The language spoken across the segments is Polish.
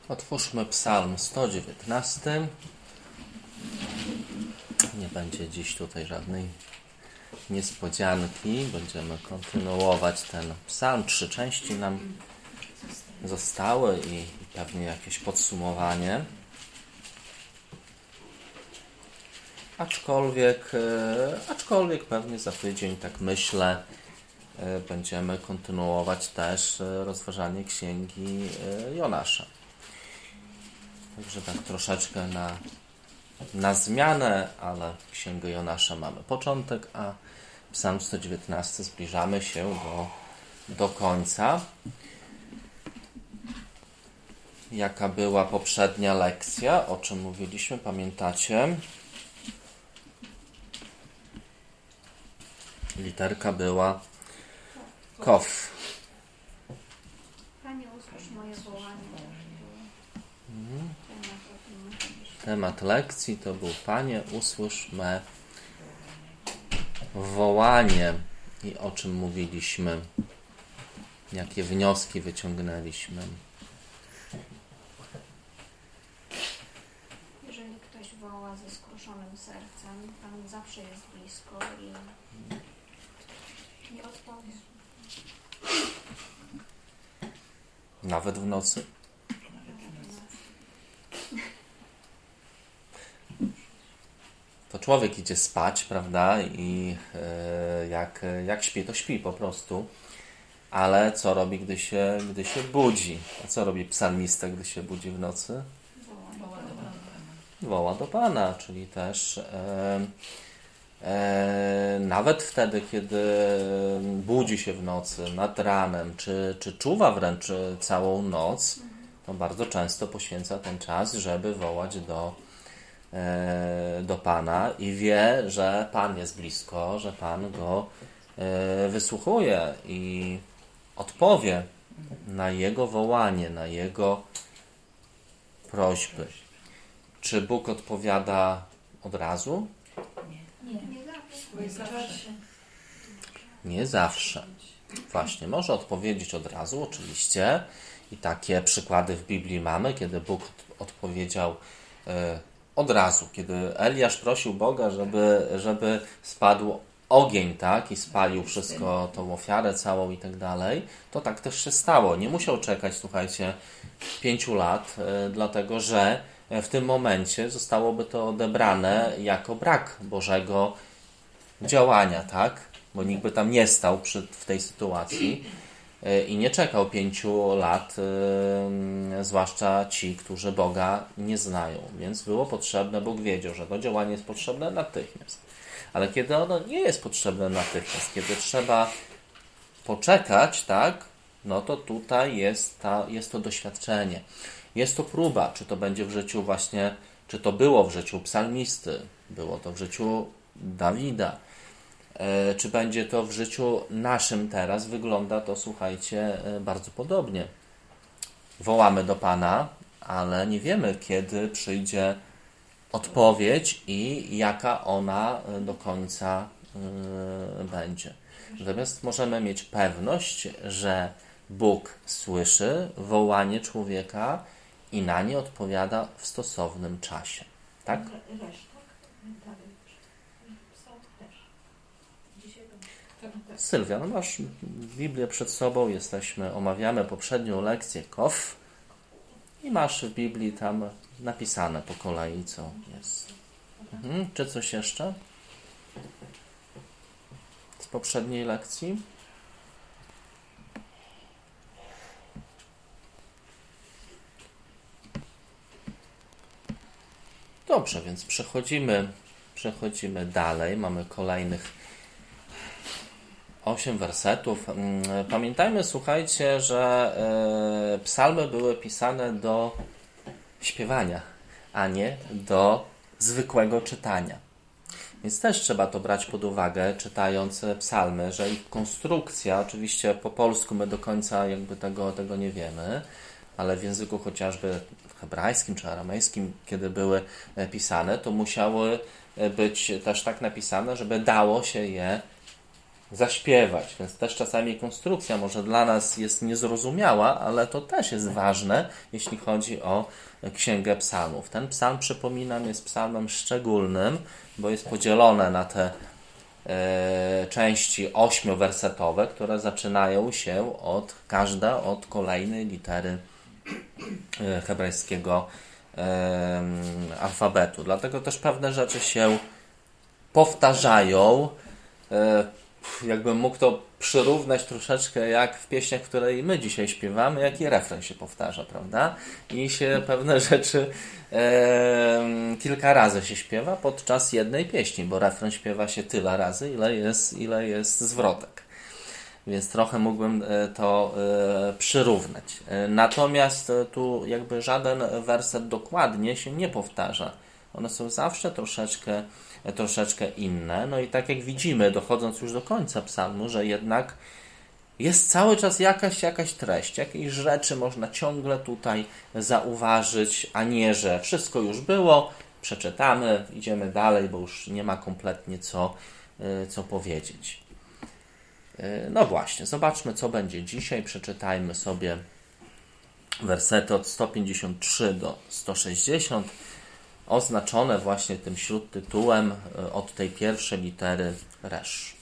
Otwórzmy Psalm 119. Nie będzie dziś tutaj żadnej niespodzianki. Będziemy kontynuować ten psalm. 3 części nam zostały i pewnie jakieś podsumowanie. Aczkolwiek pewnie za tydzień, tak myślę, będziemy kontynuować też rozważanie księgi Jonasza. Także tak troszeczkę na zmianę, ale księgę Jonasza mamy początek, a Psalm 119 zbliżamy się do końca. Jaka była poprzednia lekcja? O czym mówiliśmy? Pamiętacie? Literka była Kof. Panie, usłysz moje wołanie. Temat lekcji to był Panie, usłysz me wołanie. I o czym mówiliśmy? Jakie wnioski wyciągnęliśmy? Jeżeli ktoś woła ze skruszonym sercem, Pan zawsze jest blisko i nie odpowie. Nawet w nocy? To człowiek idzie spać, prawda? I jak śpi, to śpi po prostu. Ale co robi, gdy się budzi? A co robi psalmista, gdy się budzi w nocy? Woła do Pana, czyli też nawet wtedy, kiedy budzi się w nocy, nad ranem, czy czuwa wręcz całą noc, to bardzo często poświęca ten czas, żeby wołać do Pana i wie, że Pan jest blisko, że Pan go wysłuchuje i odpowie na jego wołanie, na jego prośby. Czy Bóg odpowiada od razu? Nie zawsze. Nie zawsze. Właśnie, może odpowiedzieć od razu, oczywiście. I takie przykłady w Biblii mamy, kiedy Bóg odpowiedział od razu. Kiedy Eliasz prosił Boga, żeby spadł ogień, tak? I spalił wszystko, tą ofiarę całą i tak dalej, to tak też się stało. Nie musiał czekać, słuchajcie, 5 lat, dlatego że w tym momencie zostałoby to odebrane jako brak Bożego działania, tak? Bo nikt by tam nie stał w tej sytuacji i nie czekał 5 lat, zwłaszcza ci, którzy Boga nie znają. Więc było potrzebne, Bóg wiedział, że to działanie jest potrzebne natychmiast. Ale kiedy ono nie jest potrzebne natychmiast, kiedy trzeba poczekać, tak? No to tutaj jest to doświadczenie. Jest to próba, czy to będzie w życiu właśnie, czy to było w życiu psalmisty, było to w życiu Dawida, czy będzie to w życiu naszym teraz, wygląda to, słuchajcie, bardzo podobnie. Wołamy do Pana, ale nie wiemy, kiedy przyjdzie odpowiedź i jaka ona do końca będzie. Natomiast możemy mieć pewność, że Bóg słyszy wołanie człowieka i na nie odpowiada w stosownym czasie. Tak? Sylwia, no masz Biblię przed sobą, omawiamy poprzednią lekcję Kof i masz w Biblii tam napisane po kolei, co jest. Czy coś jeszcze z poprzedniej lekcji? Dobrze, więc przechodzimy dalej. Mamy kolejnych 8 wersetów. Pamiętajmy, słuchajcie, że psalmy były pisane do śpiewania, a nie do zwykłego czytania. Więc też trzeba to brać pod uwagę, czytając psalmy, że ich konstrukcja, oczywiście po polsku my do końca jakby tego nie wiemy, ale w języku chociażby hebrajskim czy aramejskim, kiedy były pisane, to musiały być też tak napisane, żeby dało się je zaśpiewać, więc też czasami konstrukcja może dla nas jest niezrozumiała, ale to też jest ważne, jeśli chodzi o Księgę Psalmów. Ten psalm, przypominam, jest psalmem szczególnym, bo jest podzielone na te części 8-wersetowe, które zaczynają się każda od kolejnej litery hebrajskiego alfabetu. Dlatego też pewne rzeczy się powtarzają. Jakbym mógł to przyrównać troszeczkę jak w pieśniach, której my dzisiaj śpiewamy, jak i refren się powtarza, prawda? I się pewne rzeczy kilka razy się śpiewa podczas jednej pieśni, bo refren śpiewa się tyle razy, ile jest zwrotek. Więc trochę mógłbym to przyrównać. Natomiast tu jakby żaden werset dokładnie się nie powtarza. One są zawsze troszeczkę inne. No i tak jak widzimy, dochodząc już do końca psalmu, że jednak jest cały czas jakaś treść, jakieś rzeczy można ciągle tutaj zauważyć, a nie, że wszystko już było, przeczytamy, idziemy dalej, bo już nie ma kompletnie co powiedzieć. No właśnie, zobaczmy, co będzie dzisiaj. Przeczytajmy sobie wersety od 153 do 160, oznaczone właśnie tym śródtytułem od tej pierwszej litery Resz.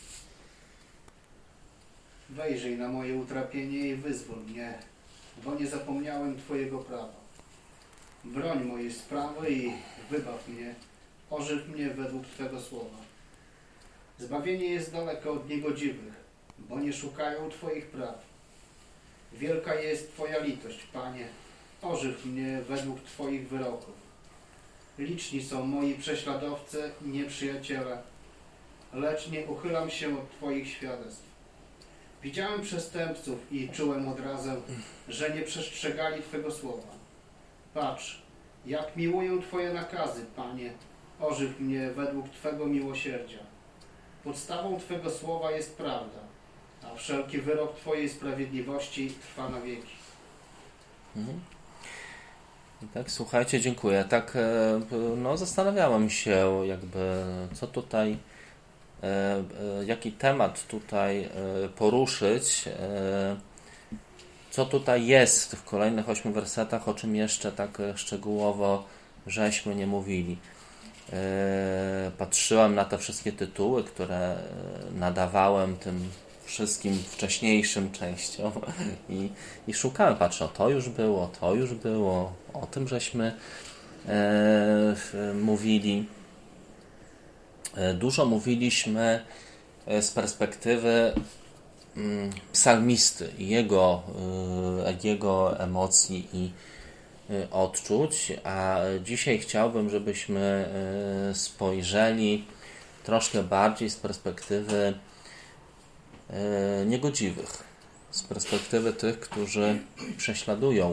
Wejrzyj na moje utrapienie i wyzwól mnie, bo nie zapomniałem Twojego prawa. Broń mojej sprawy i wybaw mnie, ożyw mnie według Twego słowa. Zbawienie jest daleko od niegodziwych, bo nie szukają Twoich praw. Wielka jest Twoja litość, Panie, ożyw mnie według Twoich wyroków. Liczni są moi prześladowcy i nieprzyjaciele, lecz nie uchylam się od Twoich świadectw. Widziałem przestępców i czułem od razu, że nie przestrzegali Twego słowa. Patrz, jak miłuję Twoje nakazy, Panie, ożyw mnie według Twego miłosierdzia. Podstawą Twego słowa jest prawda, a wszelki wyrok Twojej sprawiedliwości trwa na wieki. Tak, słuchajcie, dziękuję. Tak, zastanawiałem się jakby, co tutaj, jaki temat tutaj poruszyć, co tutaj jest w kolejnych 8 wersetach, o czym jeszcze tak szczegółowo żeśmy nie mówili. Patrzyłem na te wszystkie tytuły, które nadawałem tym wszystkim wcześniejszym częściom i szukałem, patrzę, to już było, o tym żeśmy mówili. Dużo mówiliśmy z perspektywy psalmisty i jego emocji i odczuć, a dzisiaj chciałbym, żebyśmy spojrzeli troszkę bardziej z perspektywy niegodziwych, z perspektywy tych, którzy prześladują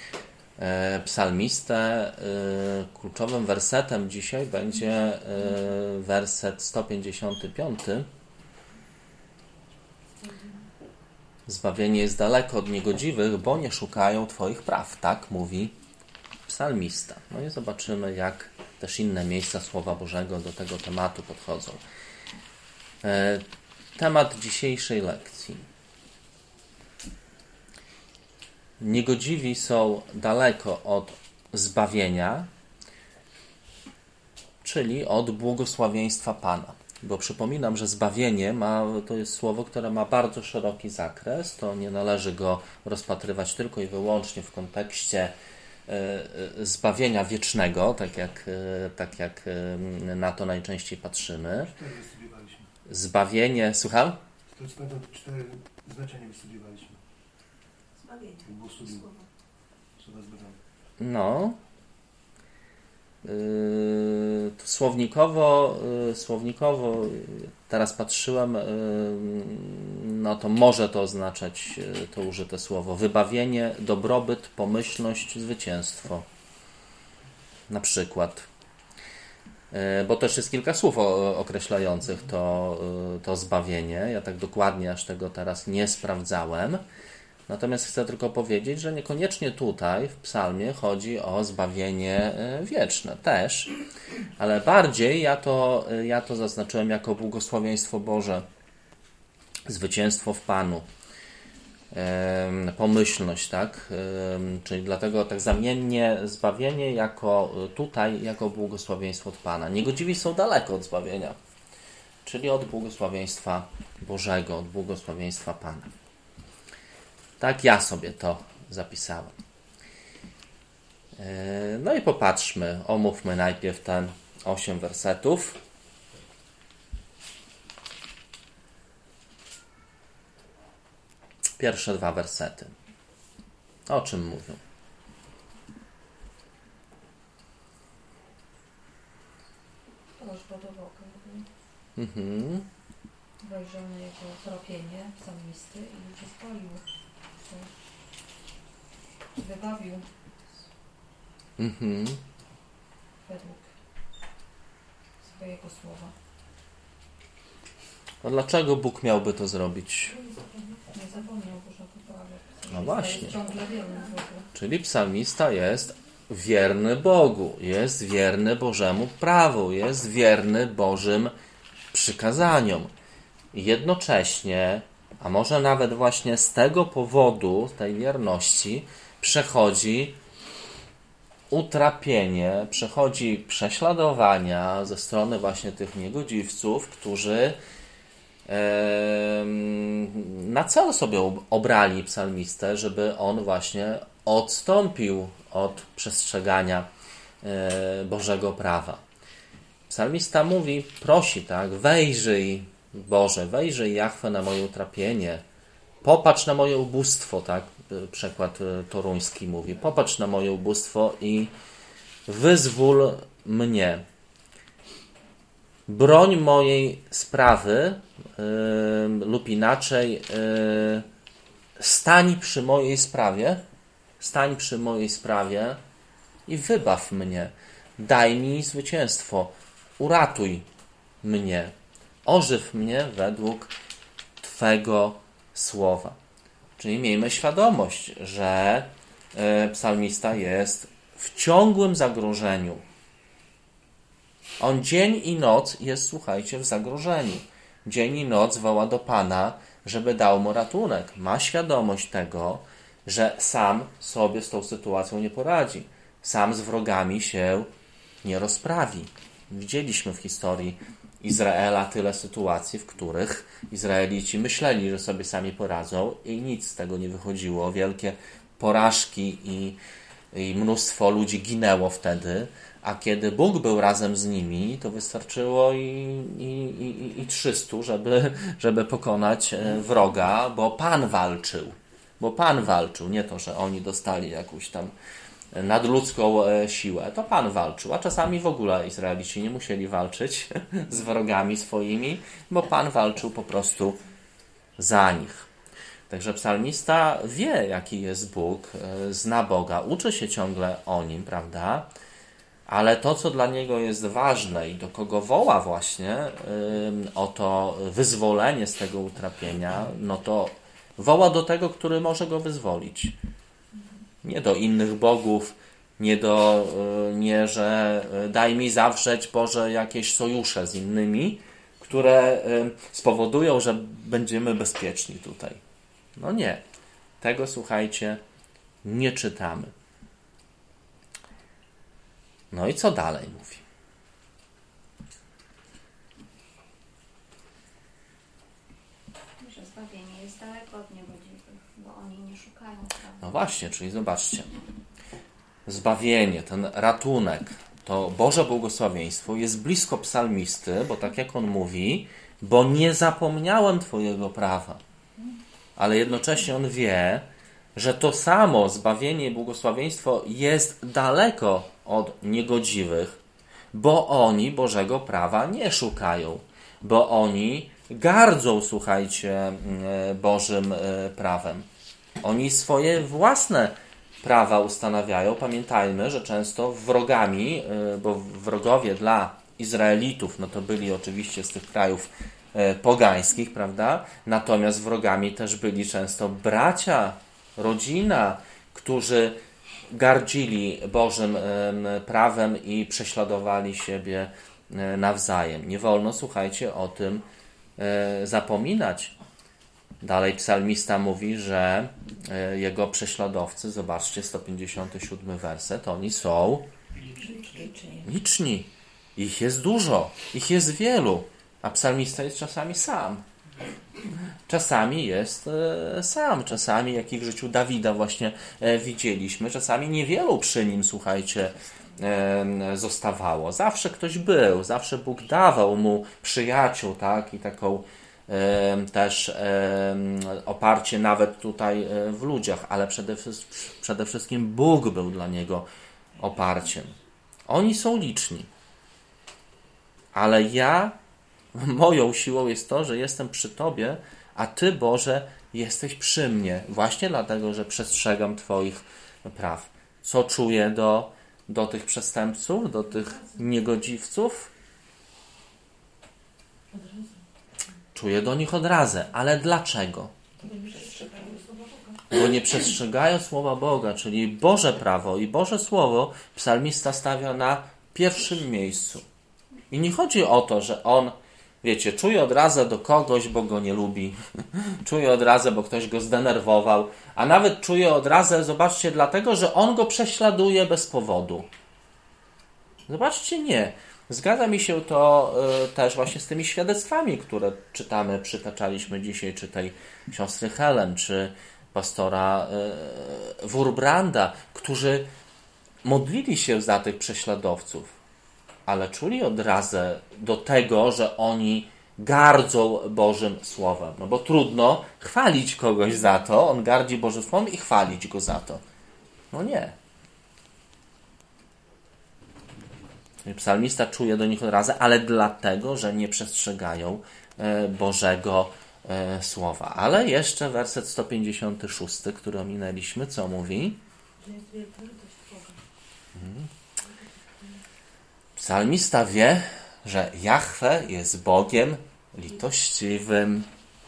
psalmistę. Kluczowym wersetem dzisiaj będzie werset 155. Zbawienie jest daleko od niegodziwych, bo nie szukają Twoich praw. Tak mówi psalmista. No i zobaczymy, jak też inne miejsca Słowa Bożego do tego tematu podchodzą. Temat dzisiejszej lekcji. Niegodziwi są daleko od zbawienia, czyli od błogosławieństwa Pana. Bo przypominam, że zbawienie to jest słowo, które ma bardzo szeroki zakres. To nie należy go rozpatrywać tylko i wyłącznie w kontekście zbawienia wiecznego, tak jak na to najczęściej patrzymy. Zbawienie, słucham? To jest pamiętam 4 znaczenia wystudiowaliśmy. Zbawienie. Słowa zbawione. No. Słownikowo teraz patrzyłem, no to może to oznaczać to użyte słowo wybawienie, dobrobyt, pomyślność, zwycięstwo. Na przykład. Bo też jest kilka słów określających to zbawienie. Ja tak dokładnie aż tego teraz nie sprawdzałem. Natomiast chcę tylko powiedzieć, że niekoniecznie tutaj w psalmie chodzi o zbawienie wieczne też, ale bardziej ja to zaznaczyłem jako błogosławieństwo Boże zwycięstwo w Panu, pomyślność, tak? Czyli dlatego tak zamiennie zbawienie jako błogosławieństwo od Pana. Niegodziwi są daleko od zbawienia, czyli od błogosławieństwa Bożego, od błogosławieństwa Pana. Tak ja sobie to zapisałem. No i popatrzmy, omówmy najpierw ten 8 wersetów. Pierwsze 2 wersety. O czym mówią? Położ podowokół. Wejrzał na jego tropienie psalmisty i przyzwolił. Wybawił według swojego słowa. A dlaczego Bóg miałby to zrobić? Nie zapomniał Bożego prawa. No właśnie. Jest ciągle wierny Bogu. Czyli psalmista jest wierny Bogu, jest wierny Bożemu prawu, jest wierny Bożym przykazaniom. I jednocześnie, a może nawet właśnie z tego powodu, tej wierności, przechodzi utrapienie, przechodzi prześladowania ze strony właśnie tych niegodziwców, którzy na cel sobie obrali psalmistę, żeby on właśnie odstąpił od przestrzegania Bożego prawa. Psalmista mówi, prosi, tak, wejrzyj Boże, wejrzyj Jahwe na moje utrapienie, popatrz na moje ubóstwo, tak, przekład toruński mówi, popatrz na moje ubóstwo i wyzwól mnie. Broń mojej sprawy, lub inaczej, stań przy mojej sprawie i wybaw mnie. Daj mi zwycięstwo, uratuj mnie, ożyw mnie według Twego słowa. Czyli miejmy świadomość, że psalmista jest w ciągłym zagrożeniu. On dzień i noc jest, słuchajcie, w zagrożeniu. Dzień i noc woła do Pana, żeby dał mu ratunek. Ma świadomość tego, że sam sobie z tą sytuacją nie poradzi. Sam z wrogami się nie rozprawi. Widzieliśmy w historii Izraela tyle sytuacji, w których Izraelici myśleli, że sobie sami poradzą i nic z tego nie wychodziło. Wielkie porażki i mnóstwo ludzi ginęło wtedy, a kiedy Bóg był razem z nimi, to wystarczyło i 300, żeby pokonać wroga, bo Pan walczył. Nie to, że oni dostali jakąś tam nadludzką siłę. To Pan walczył, a czasami w ogóle Izraelici nie musieli walczyć z wrogami swoimi, bo Pan walczył po prostu za nich. Także psalmista wie, jaki jest Bóg, zna Boga, uczy się ciągle o Nim, prawda? Ale to, co dla niego jest ważne i do kogo woła właśnie o to wyzwolenie z tego utrapienia, no to woła do tego, który może go wyzwolić. Nie do innych bogów, nie, że daj mi zawrzeć, Boże, jakieś sojusze z innymi, które spowodują, że będziemy bezpieczni tutaj. No nie. Tego, słuchajcie, nie czytamy. No i co dalej mówi? Że zbawienie jest daleko od niegodziwych, bo oni nie szukają prawdy. No właśnie, czyli zobaczcie. Zbawienie, ten ratunek, to Boże błogosławieństwo jest blisko psalmisty, bo tak jak on mówi, bo nie zapomniałem Twojego prawa. Ale jednocześnie on wie, że to samo zbawienie i błogosławieństwo jest daleko od niegodziwych, bo oni Bożego prawa nie szukają, bo oni gardzą, słuchajcie, Bożym prawem. Oni swoje własne prawa ustanawiają. Pamiętajmy, że często wrogami, bo wrogowie dla Izraelitów, no to byli oczywiście z tych krajów pogańskich, prawda? Natomiast wrogami też byli często bracia, rodzina, którzy gardzili Bożym prawem i prześladowali siebie nawzajem. Nie wolno, słuchajcie, o tym zapominać. Dalej psalmista mówi, że jego prześladowcy, zobaczcie, 157 werset, oni są liczni. Ich jest dużo, ich jest wielu, a psalmista jest czasami sam. Czasami jest sam, czasami jak i w życiu Dawida właśnie widzieliśmy, czasami niewielu przy nim, słuchajcie, zostawało. Zawsze ktoś był, zawsze Bóg dawał mu przyjaciół, tak, i taką też oparcie nawet tutaj w ludziach, ale przede wszystkim Bóg był dla niego oparciem. Oni są liczni, ale moją siłą jest to, że jestem przy Tobie, a Ty, Boże, jesteś przy mnie. Właśnie dlatego, że przestrzegam Twoich praw. Co czuję do tych przestępców, do tych niegodziwców? Czuję do nich odrazę. Ale dlaczego? Bo nie przestrzegają słowa Boga, czyli Boże prawo i Boże słowo psalmista stawia na pierwszym miejscu. I nie chodzi o to, że on, wiecie, czuje odrazę do kogoś, bo go nie lubi. Czuje odrazę, bo ktoś go zdenerwował. A nawet czuje odrazę, zobaczcie, dlatego, że on go prześladuje bez powodu. Zobaczcie, nie. Zgadza mi się to też właśnie z tymi świadectwami, które przytaczaliśmy dzisiaj, czy tej siostry Helen, czy pastora Wurbranda, którzy modlili się za tych prześladowców, ale czuli odrazę do tego, że oni gardzą Bożym Słowem. No bo trudno chwalić kogoś za to, on gardzi Bożym Słowem i chwalić go za to. No nie. Psalmista czuje do nich odrazę, ale dlatego, że nie przestrzegają Bożego Słowa. Ale jeszcze werset 156, który ominęliśmy, co mówi? Psalmista wie, że Jahwe jest Bogiem litościwym.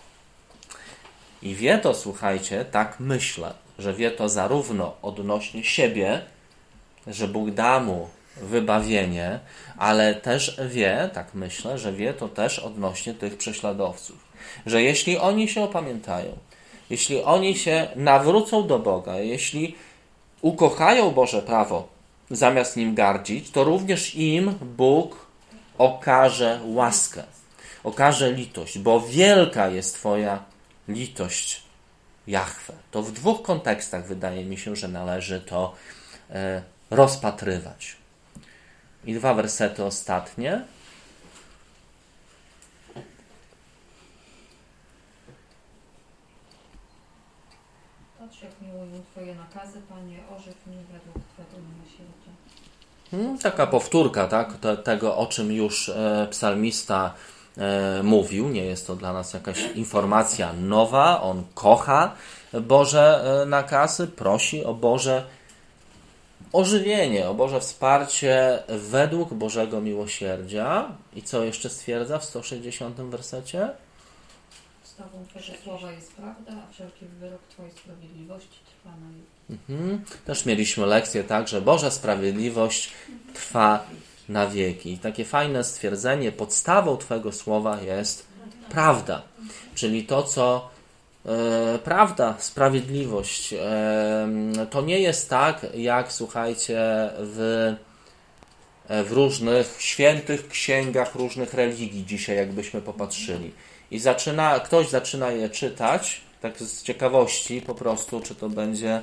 I wie to, słuchajcie, tak myślę, że wie to zarówno odnośnie siebie, że Bóg da mu wybawienie, ale też wie, tak myślę, że wie to też odnośnie tych prześladowców. Że jeśli oni się opamiętają, jeśli oni się nawrócą do Boga, jeśli ukochają Boże prawo, zamiast nim gardzić, to również im Bóg okaże łaskę, okaże litość, bo wielka jest Twoja litość, Jahwe. To w dwóch kontekstach wydaje mi się, że należy to rozpatrywać. I 2 wersety ostatnie. Patrz, jak miłują Twoje nakazy, Panie, ożyw mnie według Twego miłosierdzia. Taka powtórka, tak? Tego, o czym już psalmista mówił. Nie jest to dla nas jakaś informacja nowa. On kocha Boże nakazy, prosi o Boże ożywienie, o Boże wsparcie według Bożego miłosierdzia. I co jeszcze stwierdza w 160 wersecie? Podstawą Twojego słowa jest prawda, a wszelki wyrok Twojej sprawiedliwości trwa na wieki. Też mieliśmy lekcję, tak, że Boża sprawiedliwość trwa na wieki. I takie fajne stwierdzenie, podstawą Twojego słowa jest prawda. Czyli to, co prawda, sprawiedliwość. To nie jest tak, jak, słuchajcie, w różnych świętych księgach różnych religii dzisiaj, jakbyśmy popatrzyli. I ktoś zaczyna je czytać, tak z ciekawości po prostu, czy to będzie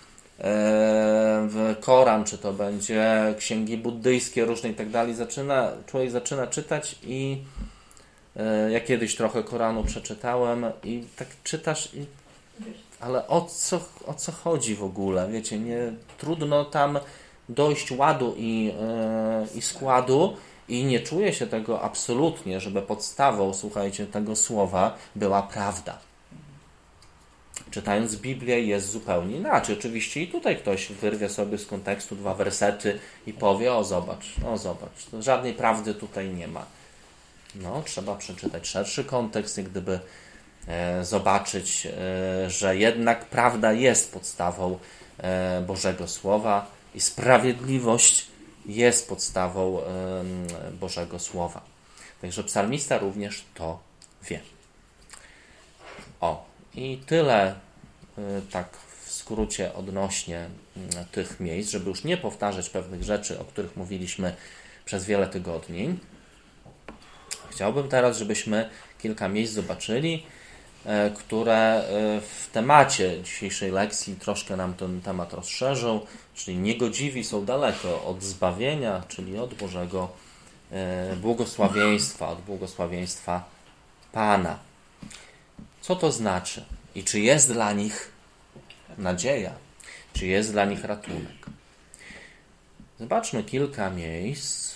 w Koran, czy to będzie księgi buddyjskie różne i tak dalej. Człowiek zaczyna czytać i ja kiedyś trochę Koranu przeczytałem i tak czytasz, ale o co chodzi w ogóle? Wiecie, trudno tam dojść ładu i składu i nie czuje się tego absolutnie, żeby podstawą, słuchajcie, tego słowa była prawda. Czytając Biblię jest zupełnie inaczej. Oczywiście i tutaj ktoś wyrwie sobie z kontekstu 2 wersety i powie, o zobacz, to żadnej prawdy tutaj nie ma. No, trzeba przeczytać szerszy kontekst, jak gdyby zobaczyć, że jednak prawda jest podstawą Bożego Słowa i sprawiedliwość jest podstawą Bożego Słowa. Także psalmista również to wie. I tyle tak w skrócie odnośnie tych miejsc, żeby już nie powtarzać pewnych rzeczy, o których mówiliśmy przez wiele tygodni. Chciałbym teraz, żebyśmy kilka miejsc zobaczyli, które w temacie dzisiejszej lekcji troszkę nam ten temat rozszerzą, czyli niegodziwi są daleko od zbawienia, czyli od Bożego błogosławieństwa, od błogosławieństwa Pana. Co to znaczy? I czy jest dla nich nadzieja? Czy jest dla nich ratunek? Zobaczmy kilka miejsc.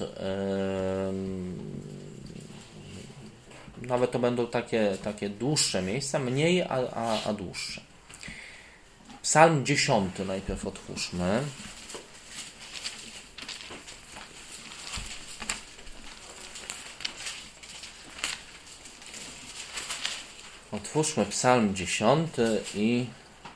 Nawet to będą takie dłuższe miejsca, mniej, a dłuższe. Psalm 10 najpierw otwórzmy. Otwórzmy Psalm 10 i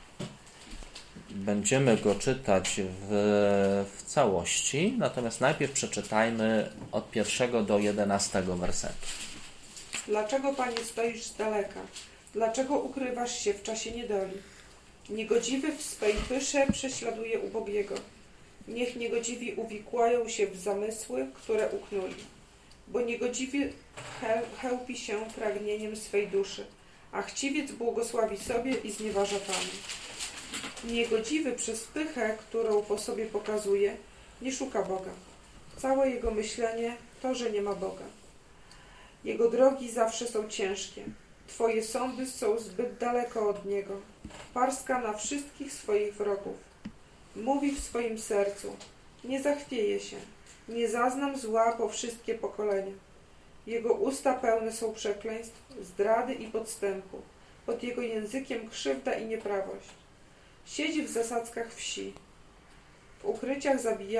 będziemy go czytać w całości, natomiast najpierw przeczytajmy od 1 do 11 wersetu. Dlaczego, Panie, stoisz z daleka? Dlaczego ukrywasz się w czasie niedoli? Niegodziwy w swej pysze prześladuje ubogiego. Niech niegodziwi uwikłają się w zamysły, które uknuli. Bo niegodziwy chełpi się pragnieniem swej duszy, a chciwiec błogosławi sobie i znieważa Pana. Niegodziwy przez pychę, którą po sobie pokazuje, nie szuka Boga. Całe jego myślenie to, że nie ma Boga. Jego drogi zawsze są ciężkie. Twoje sądy są zbyt daleko od Niego. Parska na wszystkich swoich wrogów. Mówi w swoim sercu: nie zachwieję się, nie zaznam zła po wszystkie pokolenia. Jego usta pełne są przekleństw, zdrady i podstępu. Pod jego językiem krzywda i nieprawość. Siedzi w zasadzkach wsi. W ukryciach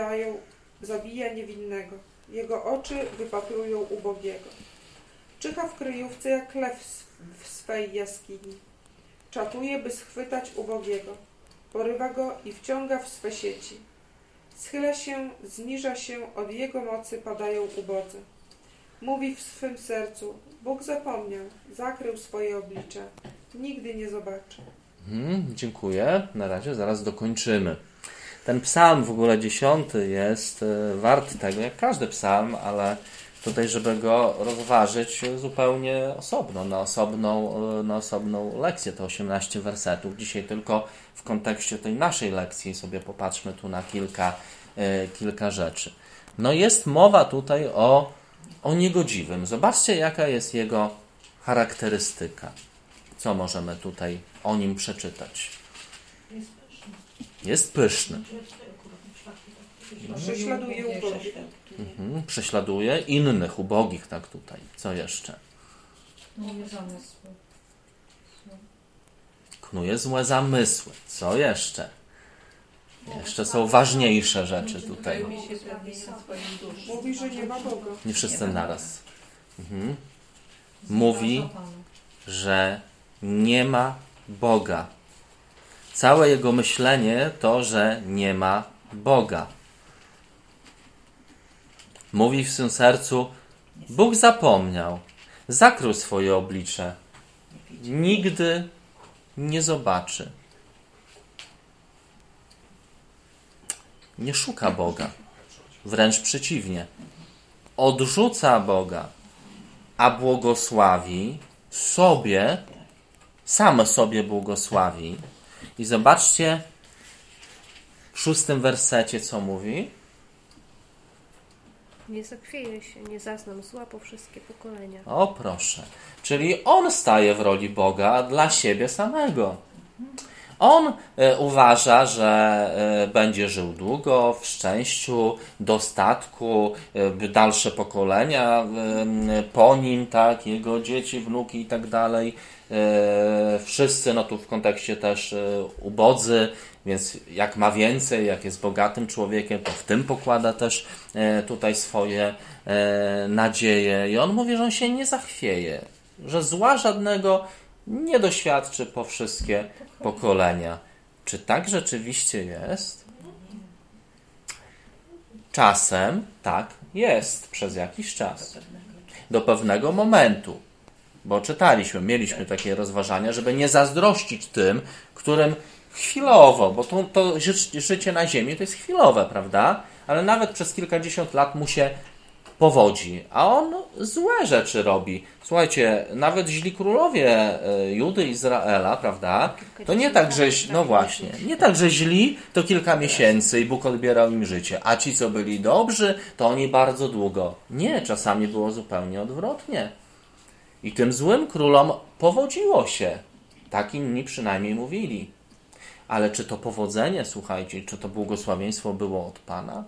zabija niewinnego. Jego oczy wypatrują ubogiego. Czyha w kryjówce jak lew w swej jaskini. Czatuje, by schwytać ubogiego. Porywa go i wciąga w swe sieci. Schyla się, zniża się, od jego mocy padają ubodzy. Mówi w swym sercu: Bóg zapomniał, zakrył swoje oblicze. Nigdy nie zobaczy. Dziękuję. Na razie zaraz dokończymy. Ten psalm w ogóle 10 jest wart tego, jak każdy psalm, ale tutaj, żeby go rozważyć zupełnie osobno, na osobną lekcję, to 18 wersetów. Dzisiaj tylko w kontekście tej naszej lekcji sobie popatrzmy tu na kilka rzeczy. No jest mowa tutaj o niegodziwym. Zobaczcie, jaka jest jego charakterystyka. Co możemy tutaj o nim przeczytać? Jest pyszny. Prześladuje ubogich. Prześladuje innych ubogich, tak tutaj. Co jeszcze? Knuje złe zamysły. Co jeszcze? Jeszcze są ważniejsze rzeczy tutaj. Mówi, że nie ma Boga. Nie wszyscy naraz. Mówi, że nie ma Boga. Całe jego myślenie to, że nie ma Boga. Mówi w swym sercu: Bóg zapomniał, zakrył swoje oblicze. Nigdy nie zobaczy. Nie szuka Boga. Wręcz przeciwnie. Odrzuca Boga, a błogosławi sobie, sam sobie błogosławi. I zobaczcie w 6 wersecie, co mówi. Nie zachwieję się, nie zaznam zła po wszystkie pokolenia. O proszę. Czyli on staje w roli Boga dla siebie samego. On uważa, że będzie żył długo, w szczęściu, dostatku, dalsze pokolenia po nim, tak, jego dzieci, wnuki i tak dalej. Wszyscy, no tu w kontekście też ubodzy, więc jak ma więcej, jak jest bogatym człowiekiem, to w tym pokłada też tutaj swoje nadzieje. I on mówi, że on się nie zachwieje, że zła żadnego nie doświadczy po wszystkie pokolenia. Czy tak rzeczywiście jest? Czasem tak jest, przez jakiś czas. Do pewnego momentu. Bo mieliśmy takie rozważania, żeby nie zazdrościć tym, którym chwilowo, bo to życie na ziemi to jest chwilowe, prawda? Ale nawet przez kilkadziesiąt lat mu się powodzi, a on złe rzeczy robi. Słuchajcie, nawet źli królowie Judy, Izraela, prawda? To nie tak, że nie tak, że źli to kilka miesięcy i Bóg odbierał im życie, a ci, co byli dobrzy, to oni bardzo długo. Nie, czasami było zupełnie odwrotnie. I tym złym królom powodziło się. Tak inni przynajmniej mówili. Ale czy to powodzenie, słuchajcie, czy to błogosławieństwo było od Pana?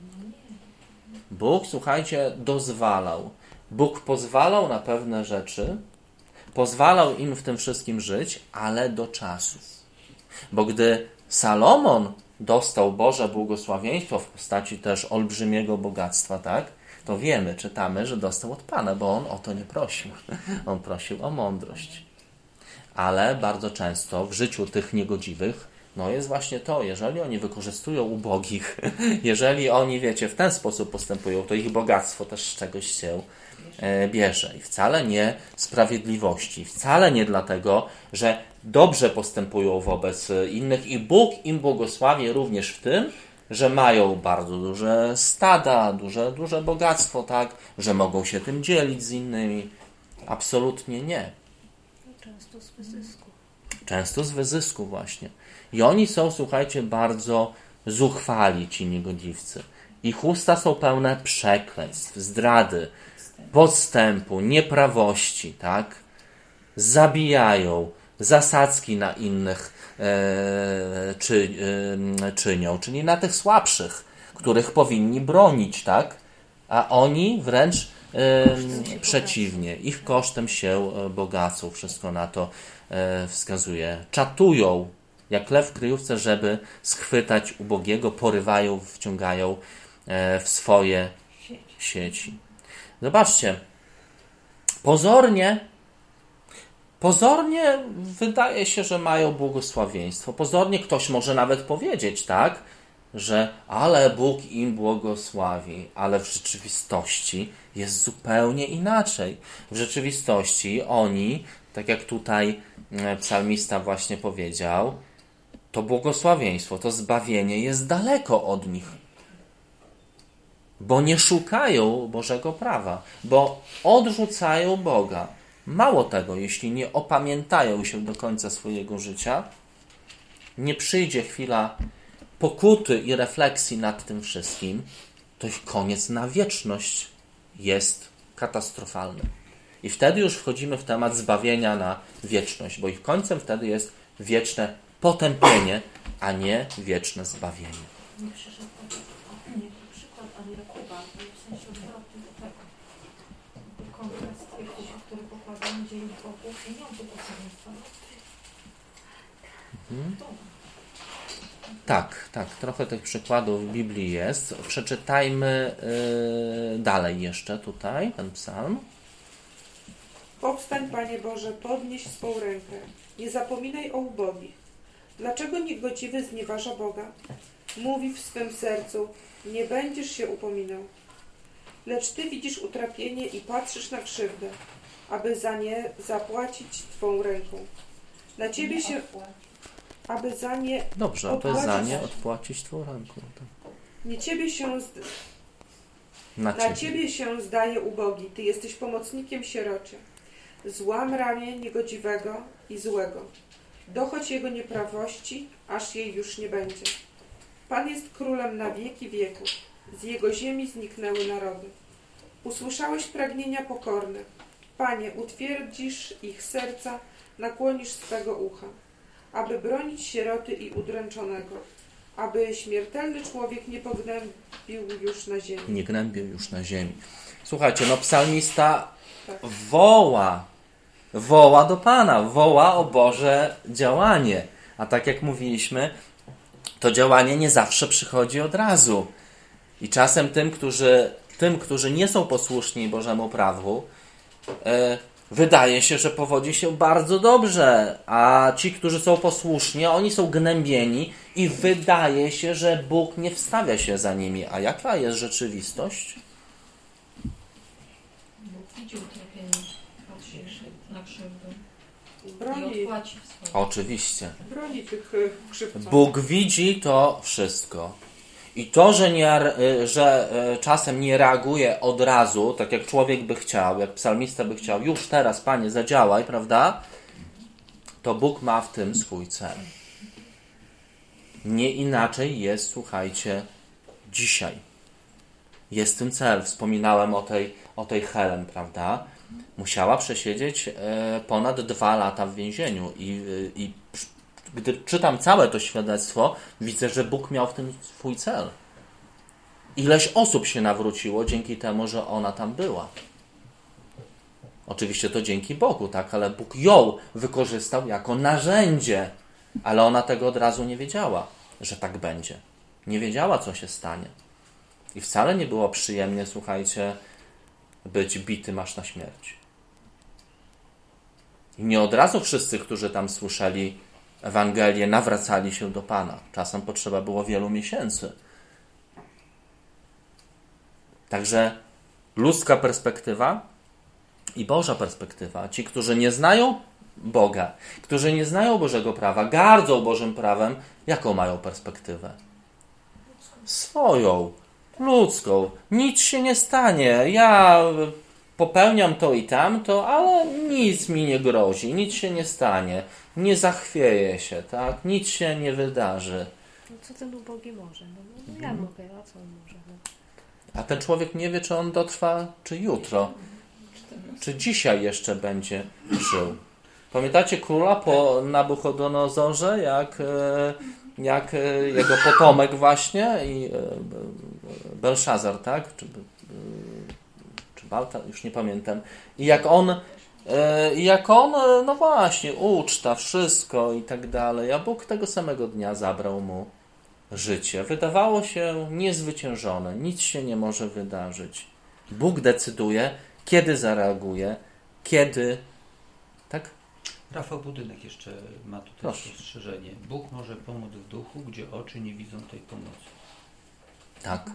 Bóg, słuchajcie, dozwalał. Bóg pozwalał na pewne rzeczy, pozwalał im w tym wszystkim żyć, ale do czasu. Bo gdy Salomon dostał Boże błogosławieństwo w postaci też olbrzymiego bogactwa, tak? To wiemy, czytamy, że dostał od Pana, bo on o to nie prosił. On prosił o mądrość. Ale bardzo często w życiu tych niegodziwych jest właśnie to, jeżeli oni wykorzystują ubogich, jeżeli oni, w ten sposób postępują, to ich bogactwo też z czegoś się bierze. I wcale nie sprawiedliwości, wcale nie dlatego, że dobrze postępują wobec innych i Bóg im błogosławi również w tym, że mają bardzo duże stada, duże bogactwo, tak, że mogą się tym dzielić z innymi. Absolutnie nie. Często z wyzysku. Często z wyzysku właśnie. I oni są, słuchajcie, bardzo zuchwali, ci niegodziwcy. Ich usta są pełne przekleństw, zdrady, podstępu, nieprawości, tak? Zabijają, zasadzki na innych czynią, czyli na tych słabszych, których powinni bronić, tak? A oni wręcz przeciwnie. Ich kosztem się bogacą. Wszystko na to wskazuje. Czatują jak lew w kryjówce, żeby schwytać ubogiego, porywają, wciągają w swoje sieci. Zobaczcie, pozornie wydaje się, że mają błogosławieństwo. Pozornie ktoś może nawet powiedzieć, tak, że ale Bóg im błogosławi, ale w rzeczywistości jest zupełnie inaczej. W rzeczywistości oni, tak jak tutaj psalmista właśnie powiedział, to błogosławieństwo, to zbawienie jest daleko od nich. Bo nie szukają Bożego prawa, bo odrzucają Boga. Mało tego, jeśli nie opamiętają się do końca swojego życia, nie przyjdzie chwila pokuty i refleksji nad tym wszystkim, to ich koniec na wieczność jest katastrofalny. I wtedy już wchodzimy w temat zbawienia na wieczność, bo ich końcem wtedy jest wieczne potępienie, a nie wieczne zbawienie. Nie przyszedł przykład ani Jakuba, w sensie odwrotny do tego. Kontrast Jakuba, który pokładał nadzieję w Bogu i miał błogosławieństwo. Tak, trochę tych przykładów w Biblii jest. Przeczytajmy dalej jeszcze tutaj ten psalm. Powstań, Panie Boże, podnieś swą rękę. Nie zapominaj o ubogich. Dlaczego niegodziwy znieważa Boga? Mówi w swym sercu, nie będziesz się upominał. Lecz Ty widzisz utrapienie i patrzysz na krzywdę, aby za nie zapłacić Twą ręką. Na Ciebie się... Aby za nie... Dobrze, to jest za nie odpłacić Twą ręką. Tak. Nie Ciebie się... Na Ciebie się zdaje ubogi. Ty jesteś pomocnikiem sierocie. Złam ramię niegodziwego i złego. Dochodź jego nieprawości, aż jej już nie będzie. Pan jest królem na wieki wieków. Z jego ziemi zniknęły narody. Usłyszałeś pragnienia pokornych. Panie, utwierdzisz ich serca, nakłonisz swego ucha, aby bronić sieroty i udręczonego, aby śmiertelny człowiek nie pognębił już na ziemi. Nie gnębił już na ziemi. Słuchajcie, psalmista woła do Pana, woła o Boże działanie. A tak jak mówiliśmy, to działanie nie zawsze przychodzi od razu. I czasem tym, którzy nie są posłuszni Bożemu prawu, wydaje się, że powodzi się bardzo dobrze, a ci, którzy są posłuszni, oni są gnębieni i wydaje się, że Bóg nie wstawia się za nimi. A jaka jest rzeczywistość? Bóg widzi utrapienie, patrzy krzywdę i Broni, odpłaci w swoim. Oczywiście. broni tych krzywdzących. Bóg widzi to wszystko. I to, że czasem nie reaguje od razu, tak jak człowiek by chciał, jak psalmista by chciał, już teraz, Panie, zadziałaj, prawda? To Bóg ma w tym swój cel. Nie inaczej jest, słuchajcie, dzisiaj. Jest w tym cel. Wspominałem o tej Helen, prawda? Musiała przesiedzieć ponad 2 lata w więzieniu i gdy czytam całe to świadectwo, widzę, że Bóg miał w tym swój cel. Ileś osób się nawróciło dzięki temu, że ona tam była. Oczywiście to dzięki Bogu, tak, ale Bóg ją wykorzystał jako narzędzie, ale ona tego od razu nie wiedziała, że tak będzie. Nie wiedziała, co się stanie. I wcale nie było przyjemnie, słuchajcie, być bitym aż na śmierć. I nie od razu wszyscy, którzy tam słyszeli Ewangelię, nawracali się do Pana. Czasem potrzeba było wielu miesięcy. Także ludzka perspektywa i Boża perspektywa. Ci, którzy nie znają Boga, którzy nie znają Bożego prawa, gardzą Bożym prawem, jaką mają perspektywę? Swoją, ludzką. Nic się nie stanie. Ja popełniam to i tamto, ale nic mi nie grozi, nic się nie stanie. Nie zachwieje się, tak? Nic się nie wydarzy. No co ten ubogi może? No ja mogę, a co on może? No. A ten człowiek nie wie, czy on dotrwa, czy jutro. Czy dzisiaj jeszcze będzie żył. Pamiętacie króla po Nabuchodonozorze, jak jego potomek właśnie i Belszazar, tak? Czy Balta, już nie pamiętam. I jak on, no właśnie, uczta, wszystko i tak dalej, a Bóg tego samego dnia zabrał mu życie. Wydawało się niezwyciężone, nic się nie może wydarzyć. Bóg decyduje, kiedy zareaguje, kiedy, tak? Rafał Budynek jeszcze ma tutaj Proszę. spostrzeżenie. Bóg może pomóc w duchu, gdzie oczy nie widzą tej pomocy. Tak.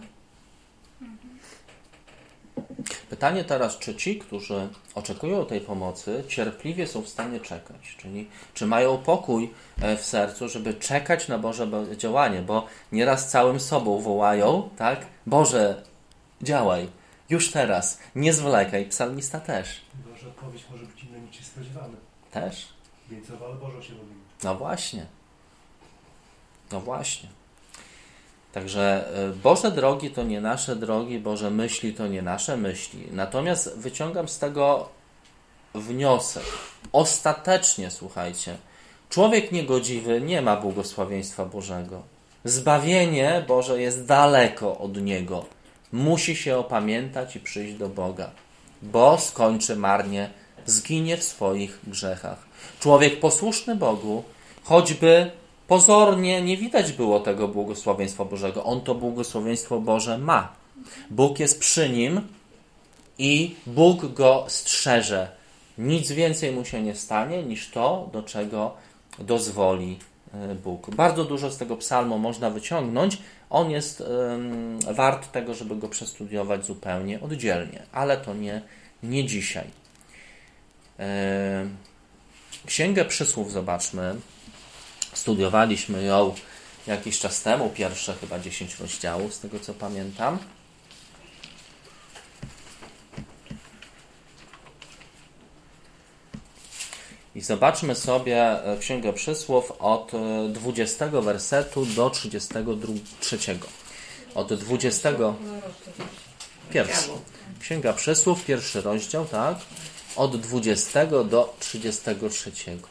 Pytanie teraz, czy ci, którzy oczekują tej pomocy, cierpliwie są w stanie czekać? Czyli czy mają pokój w sercu, żeby czekać na Boże działanie? Bo nieraz całym sobą wołają, tak? Boże, działaj, już teraz, nie zwlekaj. Psalmista też. Boże, odpowiedź może być inna niż się spodziewamy. Też. Obiecował, ale Bożą się modlimy. No właśnie. No właśnie. Także Boże drogi to nie nasze drogi, Boże myśli to nie nasze myśli. Natomiast wyciągam z tego wniosek. Ostatecznie, słuchajcie, człowiek niegodziwy nie ma błogosławieństwa Bożego. Zbawienie Boże jest daleko od niego. Musi się opamiętać i przyjść do Boga, bo skończy marnie, zginie w swoich grzechach. Człowiek posłuszny Bogu, choćby pozornie nie widać było tego błogosławieństwa Bożego. On to błogosławieństwo Boże ma. Bóg jest przy nim i Bóg go strzeże. Nic więcej mu się nie stanie niż to, do czego dozwoli Bóg. Bardzo dużo z tego psalmu można wyciągnąć. On jest wart tego, żeby go przestudiować zupełnie oddzielnie. Ale to nie dzisiaj. Księgę Przysłów zobaczmy. Studiowaliśmy ją jakiś czas temu, pierwsze chyba 10 rozdziałów, z tego co pamiętam. I zobaczmy sobie Księgę Przysłów od 20 wersetu do 33. Od 21. Księga Przysłów, pierwszy rozdział, tak? Od 20 do 33.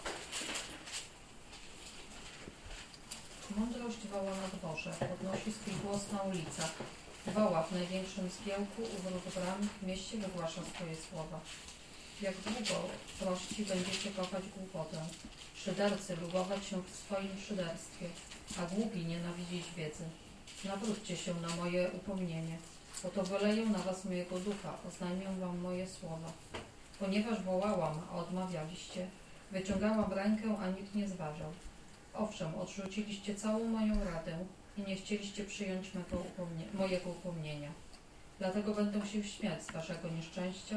Mądrość woła na dworze, podnosi swój głos na ulicach. Woła w największym zgiełku, u wrót bram, w mieście wygłasza swoje słowa. Jak długo prości będziecie kochać głupotę, szydercy lubować się w swoim szyderstwie, a głupi nienawidzić wiedzy. Nawróćcie się na moje upomnienie, bo to wyleję na was mojego ducha, oznajmię wam moje słowa. Ponieważ wołałam, a odmawialiście, wyciągałam rękę, a nikt nie zważał. Owszem, odrzuciliście całą moją radę i nie chcieliście przyjąć mojego upomnienia. Dlatego będę się śmiać z waszego nieszczęścia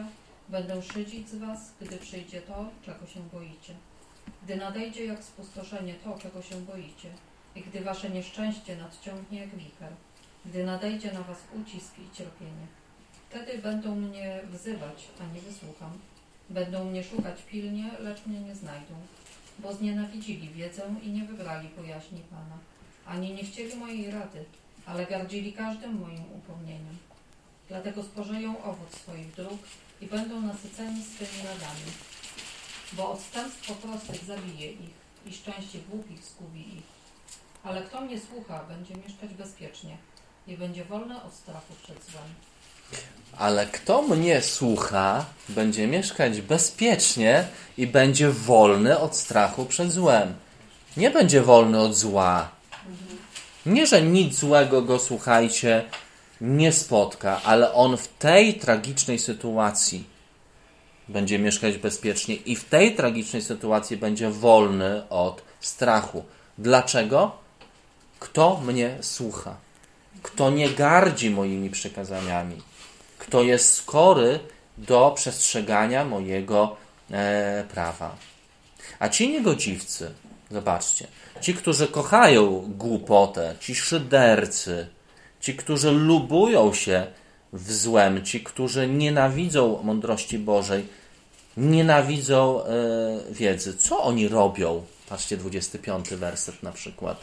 Będę szydzić z was, gdy przyjdzie to, czego się boicie. Gdy nadejdzie jak spustoszenie to, czego się boicie, i gdy wasze nieszczęście nadciągnie jak wicher, gdy nadejdzie na was ucisk i cierpienie. Wtedy będą mnie wzywać, a nie wysłucham. Będą mnie szukać pilnie, lecz mnie nie znajdą, bo znienawidzili wiedzę i nie wybrali bojaźni Pana. Ani nie chcieli mojej rady, ale gardzili każdym moim upomnieniem. Dlatego spożyją owoc swoich dróg i będą nasyceni swymi radami. Bo odstępstwo prostych zabije ich i szczęście głupich zgubi ich. Ale kto mnie słucha, będzie mieszkać bezpiecznie i będzie wolny od strachu przed złem. Ale kto mnie słucha, będzie mieszkać bezpiecznie i będzie wolny od strachu przed złem. Nie będzie wolny od zła. Nie, że nic złego go, słuchajcie, nie spotka, ale on w tej tragicznej sytuacji będzie mieszkać bezpiecznie i w tej tragicznej sytuacji będzie wolny od strachu. Dlaczego? Kto mnie słucha? Kto nie gardzi moimi przykazaniami? Kto jest skory do przestrzegania mojego prawa? A ci niegodziwcy, zobaczcie, ci, którzy kochają głupotę, ci szydercy, ci, którzy lubują się w złem, ci, którzy nienawidzą mądrości Bożej, nienawidzą wiedzy. Co oni robią? Patrzcie, 25 werset na przykład.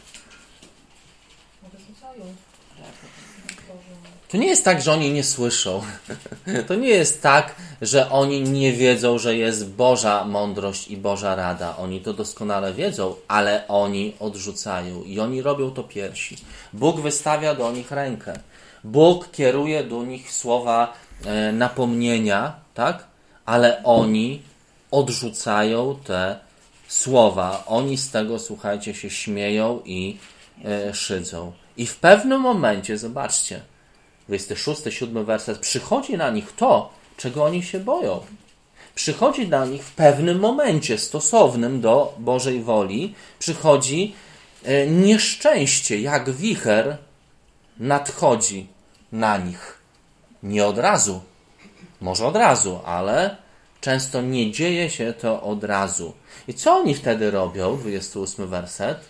To nie jest tak, że oni nie słyszą. To nie jest tak, że oni nie wiedzą, że jest Boża mądrość i Boża rada. Oni to doskonale wiedzą, ale oni odrzucają i oni robią to pierwsi. Bóg wystawia do nich rękę. Bóg kieruje do nich słowa napomnienia, tak? Ale oni odrzucają te słowa. Oni z tego, słuchajcie, się śmieją i szydzą. I w pewnym momencie, zobaczcie, 26-7 werset, przychodzi na nich to, czego oni się boją. Przychodzi na nich w pewnym momencie stosownym do Bożej woli, przychodzi nieszczęście, jak wicher nadchodzi na nich. Nie od razu, może od razu, ale często nie dzieje się to od razu. I co oni wtedy robią? 28 werset.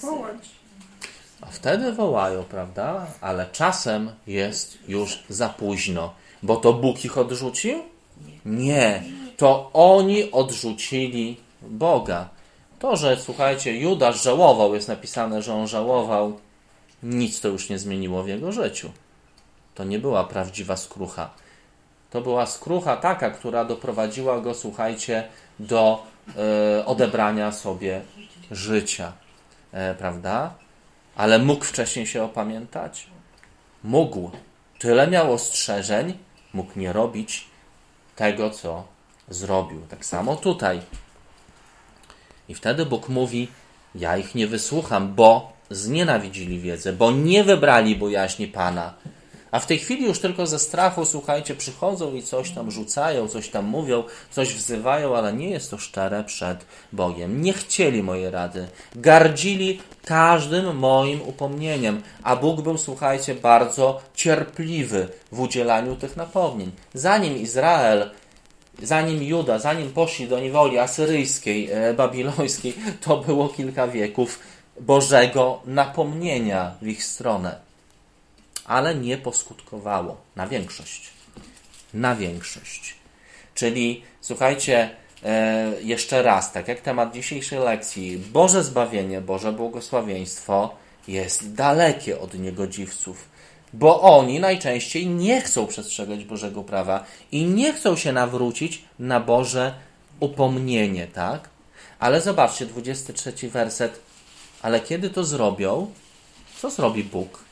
A wtedy wołają, prawda? Ale czasem jest już za późno. Bo to Bóg ich odrzucił? Nie. To oni odrzucili Boga. To, że, słuchajcie, Judasz żałował, jest napisane, że on żałował, nic to już nie zmieniło w jego życiu. To nie była prawdziwa skrucha. To była skrucha taka, która doprowadziła go, słuchajcie, do odebrania sobie życia. Prawda? Ale mógł wcześniej się opamiętać? Mógł. Tyle miał ostrzeżeń, mógł nie robić tego, co zrobił. Tak samo tutaj. I wtedy Bóg mówi, ja ich nie wysłucham, bo znienawidzili wiedzę, bo nie wybrali bojaźni Pana. A w tej chwili już tylko ze strachu, słuchajcie, przychodzą i coś tam rzucają, coś tam mówią, coś wzywają, ale nie jest to szczere przed Bogiem. Nie chcieli mojej rady. Gardzili każdym moim upomnieniem. A Bóg był, słuchajcie, bardzo cierpliwy w udzielaniu tych napomnień. Zanim Juda, zanim poszli do niewoli asyryjskiej, babilońskiej, to było kilka wieków Bożego napomnienia w ich stronę. Ale nie poskutkowało. Na większość. Na większość. Czyli, słuchajcie, jeszcze raz, tak jak temat dzisiejszej lekcji, Boże zbawienie, Boże błogosławieństwo jest dalekie od niegodziwców, bo oni najczęściej nie chcą przestrzegać Bożego prawa i nie chcą się nawrócić na Boże upomnienie, tak? Ale zobaczcie, 23 werset. Ale kiedy to zrobią, co zrobi Bóg?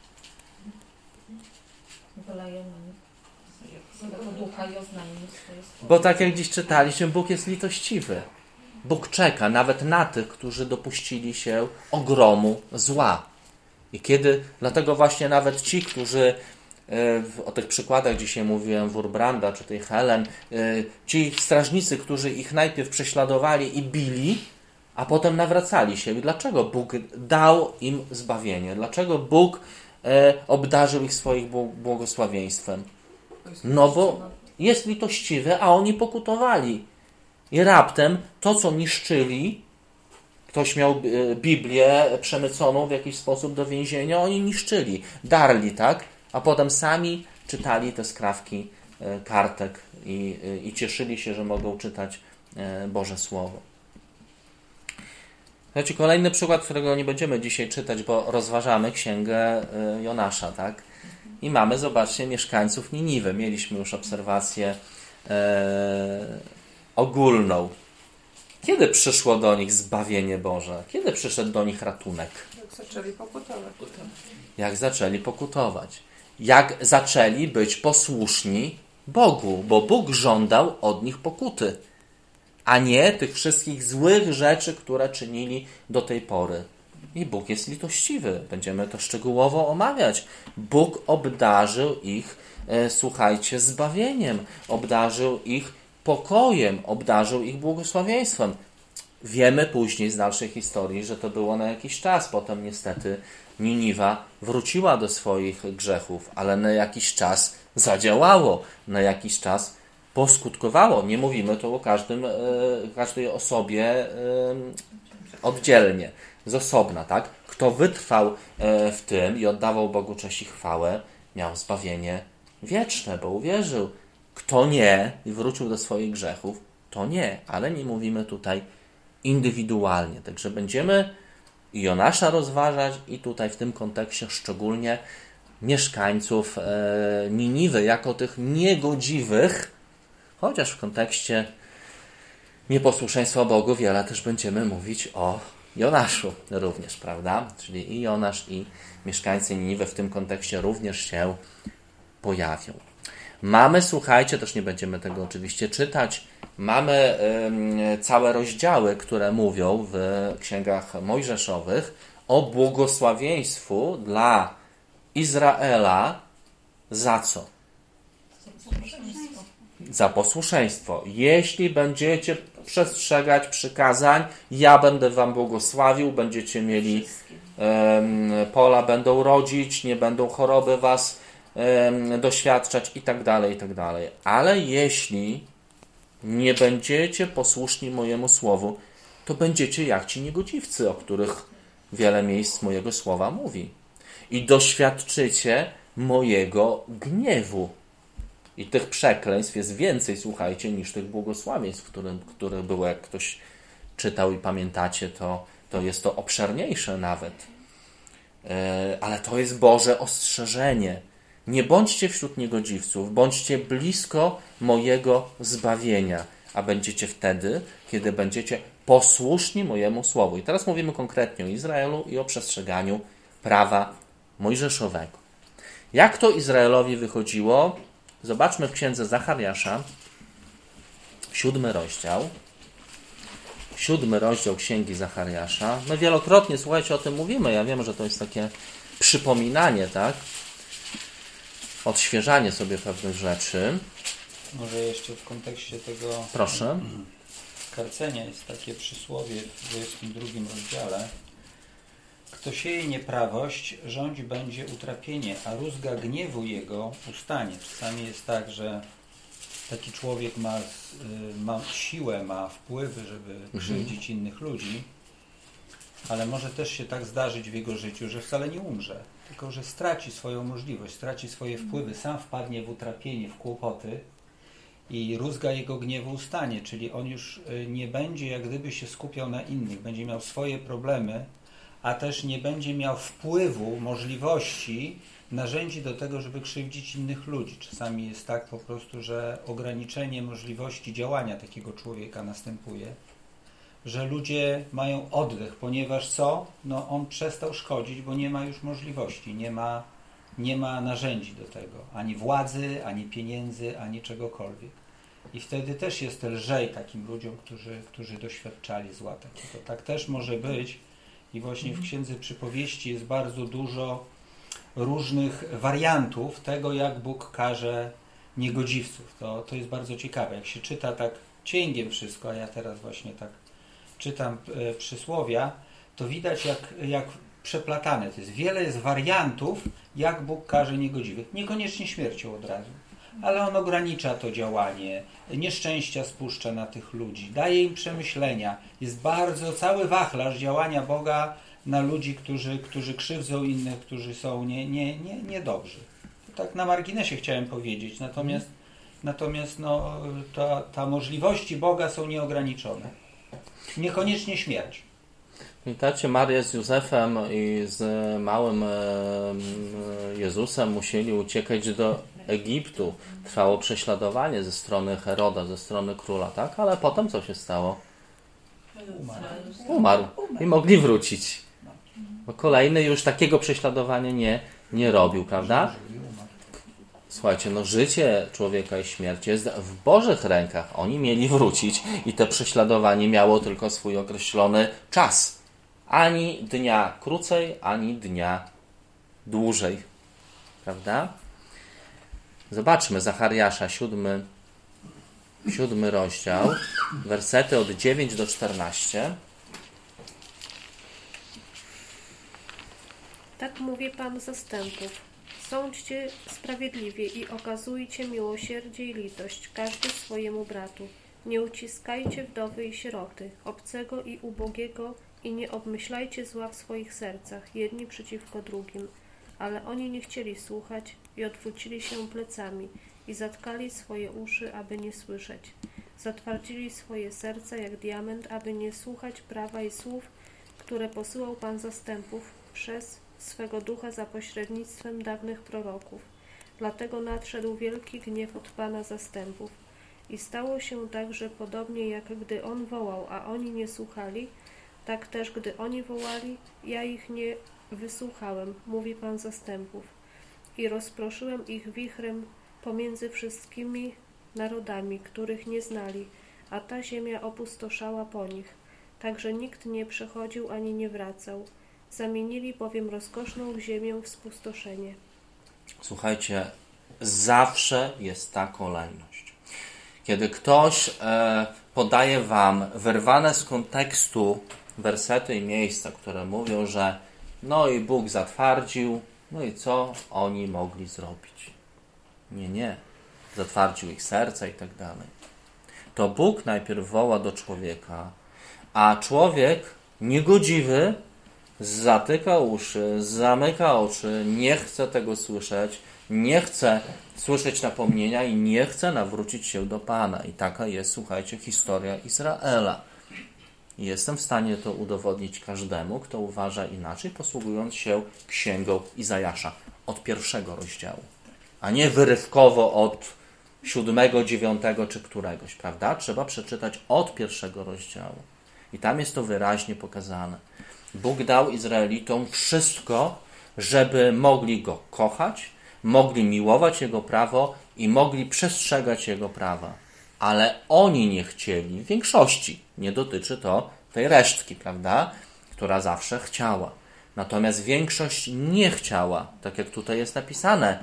Bo tak jak dziś czytaliśmy, Bóg jest litościwy. Bóg czeka nawet na tych, którzy dopuścili się ogromu zła. I dlatego właśnie nawet ci, którzy, o tych przykładach dzisiaj mówiłem, Wurbranda czy tej Helen, ci strażnicy, którzy ich najpierw prześladowali i bili, a potem nawracali się. I dlaczego Bóg dał im zbawienie? Dlaczego Bóg obdarzył ich swoim błogosławieństwem? No bo jest litościwy, a oni pokutowali. I raptem to, co niszczyli, ktoś miał Biblię przemyconą w jakiś sposób do więzienia, oni niszczyli, darli, tak? A potem sami czytali te skrawki kartek i cieszyli się, że mogą czytać Boże Słowo. Słuchajcie, kolejny przykład, którego nie będziemy dzisiaj czytać, bo rozważamy księgę Jonasza, tak? I mamy, zobaczcie, mieszkańców Niniwy. Mieliśmy już obserwację ogólną. Kiedy przyszło do nich zbawienie Boże? Kiedy przyszedł do nich ratunek? Jak zaczęli pokutować. Jak zaczęli pokutować. Jak zaczęli być posłuszni Bogu, bo Bóg żądał od nich pokuty, a nie tych wszystkich złych rzeczy, które czynili do tej pory. I Bóg jest litościwy. Będziemy to szczegółowo omawiać. Bóg obdarzył ich, słuchajcie, zbawieniem. Obdarzył ich pokojem. Obdarzył ich błogosławieństwem. Wiemy później z dalszej historii, że to było na jakiś czas. Potem niestety Niniwa wróciła do swoich grzechów, ale na jakiś czas zadziałało. Na jakiś czas poskutkowało. Nie mówimy tu o każdej osobie oddzielnie, z osobna, tak? Kto wytrwał w tym i oddawał Bogu cześć i chwałę, miał zbawienie wieczne, bo uwierzył. Kto nie i wrócił do swoich grzechów, to nie, ale nie mówimy tutaj indywidualnie. Także będziemy Jonasza rozważać i tutaj w tym kontekście szczególnie mieszkańców Niniwy jako tych niegodziwych, chociaż w kontekście nieposłuszeństwa Bogu wiele też będziemy mówić o Jonaszu również, prawda? Czyli i Jonasz, i mieszkańcy Niniwy w tym kontekście również się pojawią. Mamy, słuchajcie, też nie będziemy tego oczywiście czytać, mamy całe rozdziały, które mówią w księgach mojżeszowych o błogosławieństwu dla Izraela za co? Za posłuszeństwo. Jeśli będziecie przestrzegać przykazań, ja będę wam błogosławił, będziecie mieli pola będą rodzić, nie będą choroby was doświadczać i tak dalej, i tak dalej. Ale jeśli nie będziecie posłuszni mojemu słowu, to będziecie jak ci niegodziwcy, o których wiele miejsc mojego słowa mówi. I doświadczycie mojego gniewu. I tych przekleństw jest więcej, słuchajcie, niż tych błogosławieństw, które było, jak ktoś czytał i pamiętacie, to jest to obszerniejsze nawet. Ale to jest Boże ostrzeżenie. Nie bądźcie wśród niegodziwców, bądźcie blisko mojego zbawienia, a będziecie wtedy, kiedy będziecie posłuszni mojemu słowu. I teraz mówimy konkretnie o Izraelu i o przestrzeganiu prawa mojżeszowego. Jak to Izraelowi wychodziło? Zobaczmy w księdze Zachariasza, 7 rozdział. 7 rozdział księgi Zachariasza. My wielokrotnie, słuchajcie, o tym mówimy. Ja wiem, że to jest takie przypominanie, tak? Odświeżanie sobie pewnych rzeczy. Może jeszcze w kontekście tego Proszę. karcenia jest takie przysłowie w 22 rozdziale. Kto sieje nieprawość, rządzi będzie utrapienie, a rózga gniewu jego ustanie. Czasami jest tak, że taki człowiek ma siłę, ma wpływy, żeby krzywdzić innych ludzi, ale może też się tak zdarzyć w jego życiu, że wcale nie umrze, tylko że straci swoją możliwość, straci swoje wpływy, sam wpadnie w utrapienie, w kłopoty i rózga jego gniewu ustanie, czyli on już nie będzie jak gdyby się skupiał na innych, będzie miał swoje problemy, a też nie będzie miał wpływu, możliwości, narzędzi do tego, żeby krzywdzić innych ludzi. Czasami jest tak po prostu, że ograniczenie możliwości działania takiego człowieka następuje, że ludzie mają oddech, ponieważ co? No on przestał szkodzić, bo nie ma już możliwości, nie ma narzędzi do tego, ani władzy, ani pieniędzy, ani czegokolwiek. I wtedy też jest lżej takim ludziom, którzy doświadczali zła takiego. Tak też może być. I właśnie w Księdze Przypowieści jest bardzo dużo różnych wariantów tego, jak Bóg karze niegodziwców. To jest bardzo ciekawe. Jak się czyta tak cięgiem wszystko, a ja teraz właśnie tak czytam przysłowia, to widać jak przeplatane to jest. Wiele jest wariantów, jak Bóg karze niegodziwych. Niekoniecznie śmiercią od razu, ale on ogranicza to działanie, nieszczęścia spuszcza na tych ludzi, daje im przemyślenia. Jest bardzo cały wachlarz działania Boga na ludzi, którzy krzywdzą innych, którzy są niedobrzy. Tak na marginesie chciałem powiedzieć, natomiast ta możliwości Boga są nieograniczone. Niekoniecznie śmierć. Pamiętacie, Maria z Józefem i z małym Jezusem musieli uciekać do Egiptu. Trwało prześladowanie ze strony Heroda, ze strony króla, tak? Ale potem co się stało? Umarł. I mogli wrócić. Bo kolejny już takiego prześladowania nie robił, prawda? Słuchajcie, życie człowieka i śmierć jest w Bożych rękach. Oni mieli wrócić i to prześladowanie miało tylko swój określony czas. Ani dnia krócej, ani dnia dłużej. Prawda? Zobaczmy Zachariasza, 7 rozdział, wersety od 9 do 14. Tak mówi Pan zastępów. Sądźcie sprawiedliwie i okazujcie miłosierdzie i litość, każdy swojemu bratu. Nie uciskajcie wdowy i sieroty, obcego i ubogiego i nie obmyślajcie zła w swoich sercach, jedni przeciwko drugim. Ale oni nie chcieli słuchać i odwrócili się plecami i zatkali swoje uszy, aby nie słyszeć. Zatwardzili swoje serca jak diament, aby nie słuchać prawa i słów, które posyłał Pan zastępów przez swego ducha za pośrednictwem dawnych proroków. Dlatego nadszedł wielki gniew od Pana zastępów. I stało się tak, że podobnie jak gdy On wołał, a oni nie słuchali, tak też gdy oni wołali, ja ich nie wysłuchałem, mówi Pan zastępów. I rozproszyłem ich wichrem pomiędzy wszystkimi narodami, których nie znali, a ta ziemia opustoszała po nich. Także nikt nie przechodził ani nie wracał. Zamienili bowiem rozkoszną ziemię w spustoszenie. Słuchajcie, zawsze jest ta kolejność. Kiedy ktoś podaje wam wyrwane z kontekstu wersety i miejsca, które mówią, że i Bóg zatwardził, i co oni mogli zrobić? Nie. Zatwardził ich serca i tak dalej. To Bóg najpierw woła do człowieka, a człowiek niegodziwy zatyka uszy, zamyka oczy, nie chce tego słyszeć, nie chce słyszeć napomnienia i nie chce nawrócić się do Pana. I taka jest, słuchajcie, historia Izraela. I jestem w stanie to udowodnić każdemu, kto uważa inaczej, posługując się Księgą Izajasza od 1 rozdziału, a nie wyrywkowo od 7, 9 czy któregoś, prawda? Trzeba przeczytać od 1 rozdziału. I tam jest to wyraźnie pokazane. Bóg dał Izraelitom wszystko, żeby mogli Go kochać, mogli miłować Jego prawo i mogli przestrzegać Jego prawa. Ale oni nie chcieli, w większości, nie dotyczy to tej resztki, prawda, która zawsze chciała. Natomiast większość nie chciała, tak jak tutaj jest napisane.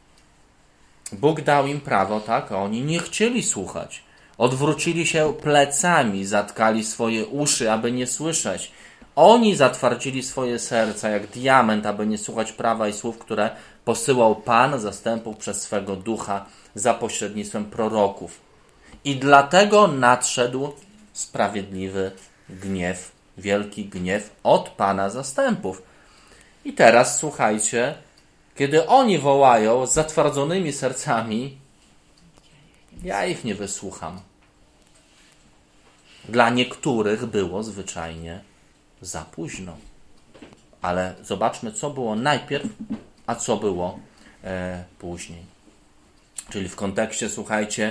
Bóg dał im prawo, tak, a oni nie chcieli słuchać. Odwrócili się plecami, zatkali swoje uszy, aby nie słyszeć. Oni zatwardzili swoje serca jak diament, aby nie słuchać prawa i słów, które posyłał Pan zastępów przez swego ducha za pośrednictwem proroków. I dlatego nadszedł sprawiedliwy gniew, wielki gniew od Pana zastępów. I teraz słuchajcie, kiedy oni wołają z zatwardzonymi sercami, ja ich nie wysłucham. Dla niektórych było zwyczajnie za późno. Ale zobaczmy, co było najpierw, a co było później. Czyli w kontekście, słuchajcie,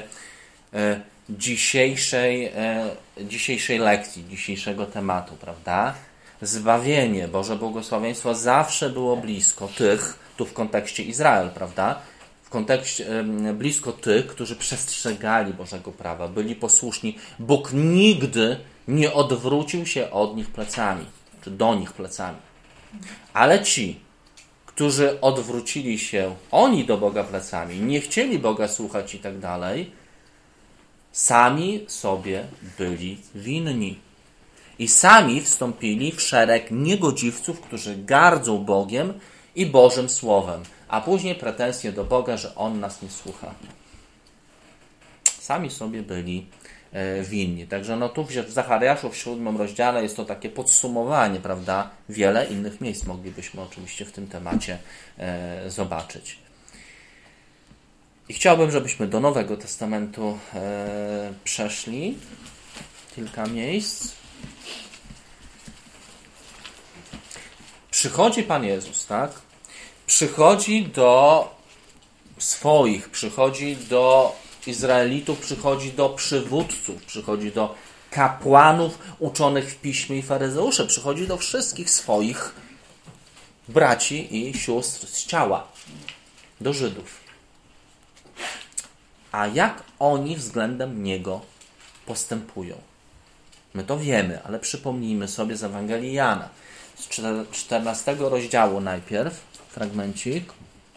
dzisiejszej lekcji, dzisiejszego tematu, prawda? Zbawienie, Boże błogosławieństwo zawsze było blisko tych, tu w kontekście Izrael, prawda? W kontekście blisko tych, którzy przestrzegali Bożego prawa, byli posłuszni. Bóg nigdy nie odwrócił się od nich plecami, czy do nich plecami. Ale ci, którzy odwrócili się oni do Boga plecami, nie chcieli Boga słuchać i tak dalej, sami sobie byli winni. I sami wstąpili w szereg niegodziwców, którzy gardzą Bogiem i Bożym Słowem, a później pretensje do Boga, że On nas nie słucha. Sami sobie byli winni. Także no tu w Zachariaszu w 7 rozdziale jest to takie podsumowanie, prawda? Wiele innych miejsc moglibyśmy oczywiście w tym temacie zobaczyć. I chciałbym, żebyśmy do Nowego Testamentu przeszli. Kilka miejsc. Przychodzi Pan Jezus, tak? Przychodzi do swoich, przychodzi do Izraelitów, przychodzi do przywódców, przychodzi do kapłanów uczonych w piśmie i faryzeuszy, przychodzi do wszystkich swoich braci i sióstr z ciała, do Żydów. A jak oni względem Niego postępują? My to wiemy, ale przypomnijmy sobie z Ewangelii Jana. Z 14 rozdziału najpierw, fragmencik.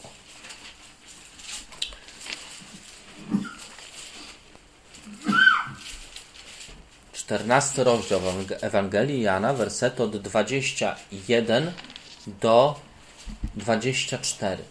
14 rozdział Ewangelii Jana, wersety od 21 do 24.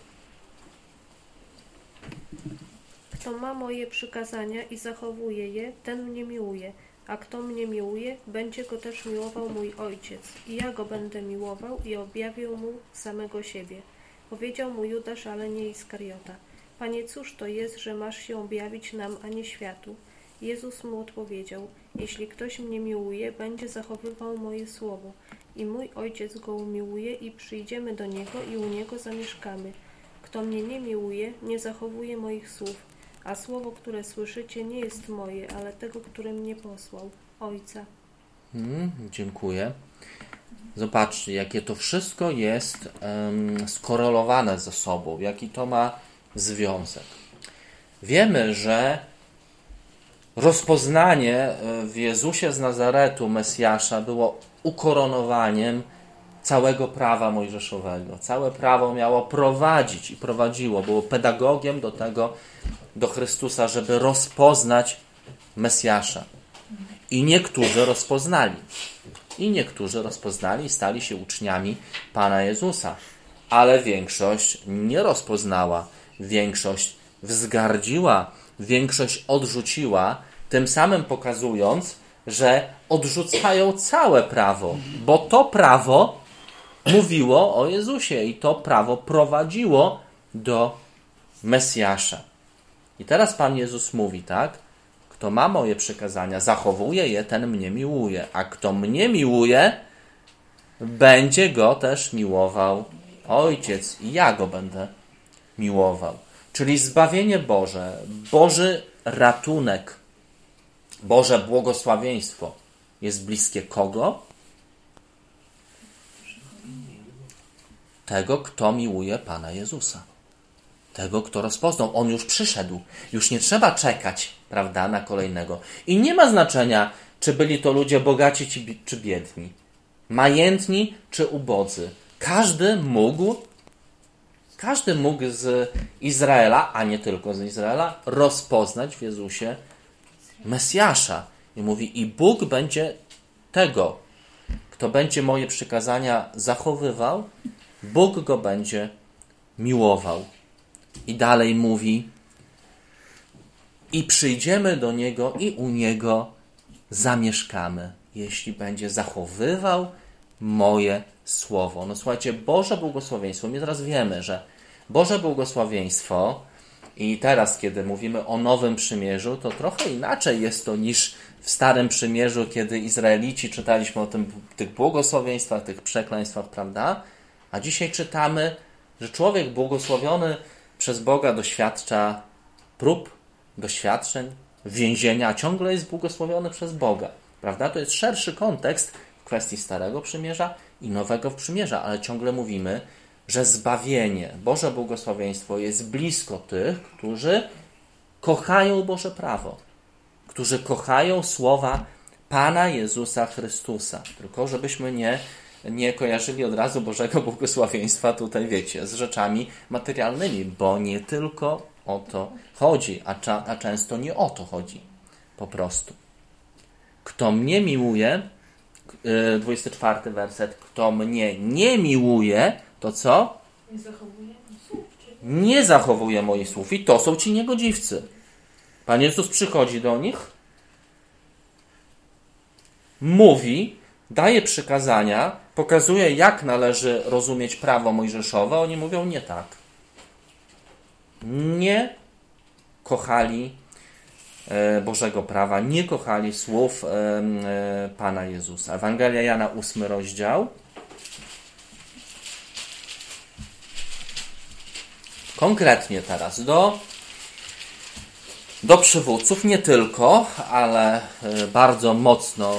Kto ma moje przykazania i zachowuje je, ten mnie miłuje, a kto mnie miłuje, będzie go też miłował mój Ojciec. I ja go będę miłował i objawię mu samego siebie. Powiedział mu Judasz, ale nie Iskariota. Panie, cóż to jest, że masz się objawić nam, a nie światu? Jezus mu odpowiedział: jeśli ktoś mnie miłuje, będzie zachowywał moje słowo. I mój Ojciec go umiłuje i przyjdziemy do niego i u niego zamieszkamy. Kto mnie nie miłuje, nie zachowuje moich słów. A słowo, które słyszycie, nie jest moje, ale tego, który mnie posłał, Ojca. Dziękuję. Zobaczcie, jakie to wszystko jest skorelowane ze sobą, jaki to ma związek. Wiemy, że rozpoznanie w Jezusie z Nazaretu, Mesjasza, było ukoronowaniem całego prawa mojżeszowego. Całe prawo miało prowadzić i prowadziło, było pedagogiem do Chrystusa, żeby rozpoznać Mesjasza. I niektórzy rozpoznali. I stali się uczniami Pana Jezusa. Ale większość nie rozpoznała. Większość wzgardziła. Większość odrzuciła, tym samym pokazując, że odrzucają całe prawo, bo to prawo mówiło o Jezusie i to prawo prowadziło do Mesjasza. I teraz Pan Jezus mówi, tak? Kto ma moje przykazania, zachowuje je, ten mnie miłuje, a kto mnie miłuje, będzie go też miłował Ojciec i ja go będę miłował. Czyli zbawienie Boże, Boży ratunek, Boże błogosławieństwo jest bliskie kogo? Tego, kto miłuje Pana Jezusa. Tego, kto rozpoznał. On już przyszedł. Już nie trzeba czekać, prawda, na kolejnego. I nie ma znaczenia, czy byli to ludzie bogaci czy biedni, majętni czy ubodzy. Każdy mógł z Izraela, a nie tylko z Izraela, rozpoznać w Jezusie Mesjasza. I mówi, i Bóg będzie tego, kto będzie moje przykazania zachowywał, Bóg go będzie miłował. I dalej mówi, i przyjdziemy do Niego i u Niego zamieszkamy, jeśli będzie zachowywał moje słowo. No słuchajcie, Boże błogosławieństwo, my teraz wiemy, że Boże błogosławieństwo i teraz, kiedy mówimy o Nowym Przymierzu, to trochę inaczej jest to niż w Starym Przymierzu, kiedy Izraelici czytaliśmy o tych błogosławieństwach, tych przekleństwach, prawda? A dzisiaj czytamy, że człowiek błogosławiony przez Boga doświadcza prób, doświadczeń, więzienia, a ciągle jest błogosławiony przez Boga, prawda? To jest szerszy kontekst w kwestii Starego Przymierza i Nowego Przymierza, ale ciągle mówimy, że zbawienie, Boże błogosławieństwo jest blisko tych, którzy kochają Boże prawo, którzy kochają słowa Pana Jezusa Chrystusa. Tylko żebyśmy nie kojarzyli od razu Bożego błogosławieństwa tutaj, wiecie, z rzeczami materialnymi, bo nie tylko o to chodzi, a często nie o to chodzi po prostu. Kto mnie miłuje, 24 werset, kto mnie nie miłuje, to co? Nie zachowuje moich słów. I to są ci niegodziwcy. Pan Jezus przychodzi do nich, mówi, daje przykazania, pokazuje, jak należy rozumieć prawo mojżeszowe. Oni mówią nie tak. Nie kochali Bożego prawa, nie kochali słów Pana Jezusa. Ewangelia Jana, 8 rozdział. Konkretnie teraz do przywódców, nie tylko, ale bardzo mocno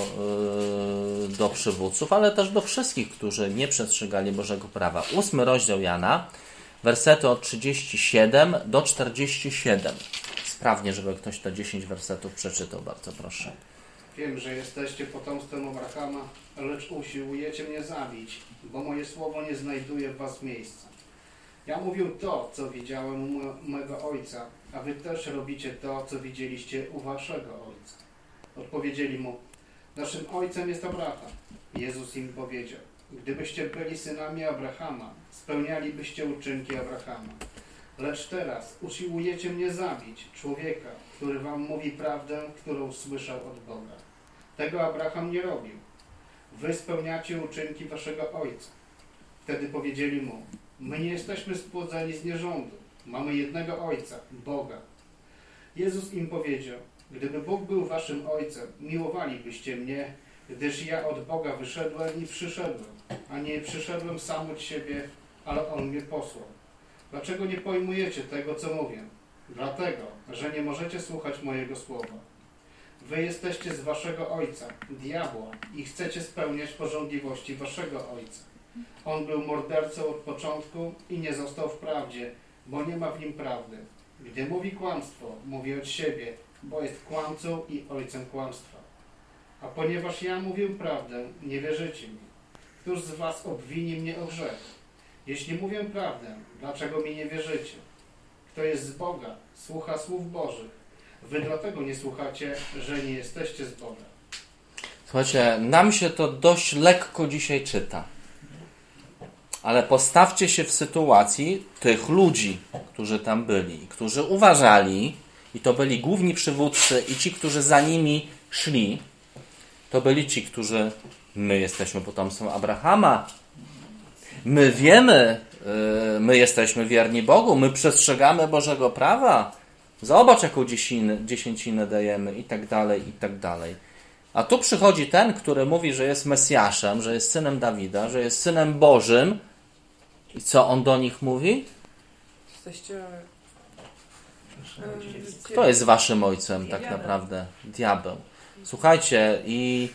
do przywódców, ale też do wszystkich, którzy nie przestrzegali Bożego prawa. 8 rozdział Jana, wersety od 37 do 47. Sprawnie, żeby ktoś te 10 wersetów przeczytał, bardzo proszę. Wiem, że jesteście potomstwem Abrahama, lecz usiłujecie mnie zabić, bo moje słowo nie znajduje w was miejsca. Ja mówię to, co widziałem u mego ojca, a wy też robicie to, co widzieliście u waszego ojca. Odpowiedzieli mu, naszym ojcem jest Abraham. Jezus im powiedział, gdybyście byli synami Abrahama, spełnialibyście uczynki Abrahama. Lecz teraz usiłujecie mnie zabić, człowieka, który wam mówi prawdę, którą słyszał od Boga. Tego Abraham nie robił. Wy spełniacie uczynki waszego ojca. Wtedy powiedzieli mu, my nie jesteśmy spłodzeni z nierządu. Mamy jednego Ojca, Boga. Jezus im powiedział, gdyby Bóg był waszym Ojcem, miłowalibyście mnie, gdyż ja od Boga wyszedłem i przyszedłem, a nie przyszedłem sam od siebie, ale On mnie posłał. Dlaczego nie pojmujecie tego, co mówię? Dlatego, że nie możecie słuchać mojego słowa. Wy jesteście z waszego ojca, diabła, i chcecie spełniać pożądliwości waszego ojca. On był mordercą od początku i nie został w prawdzie, bo nie ma w nim prawdy. Gdy mówi kłamstwo, mówi od siebie, bo jest kłamcą i ojcem kłamstwa. A ponieważ ja mówię prawdę, nie wierzycie mi. Któż z was obwini mnie o grzech? Jeśli mówię prawdę, dlaczego mi nie wierzycie? Kto jest z Boga, słucha słów Bożych. Wy dlatego nie słuchacie, że nie jesteście z Boga. Słuchajcie, nam się to dość lekko dzisiaj czyta. Ale postawcie się w sytuacji tych ludzi, którzy tam byli, którzy uważali, i to byli główni przywódcy i ci, którzy za nimi szli, to byli ci, którzy, my jesteśmy potomstwem Abrahama, my wiemy, my jesteśmy wierni Bogu, my przestrzegamy Bożego prawa, zobacz, jaką dziesięcinę dajemy i tak dalej, i tak dalej. A tu przychodzi ten, który mówi, że jest Mesjaszem, że jest synem Dawida, że jest synem Bożym. I co on do nich mówi? Jesteście... Kto jest waszym ojcem tak naprawdę? Diabeł. Słuchajcie, i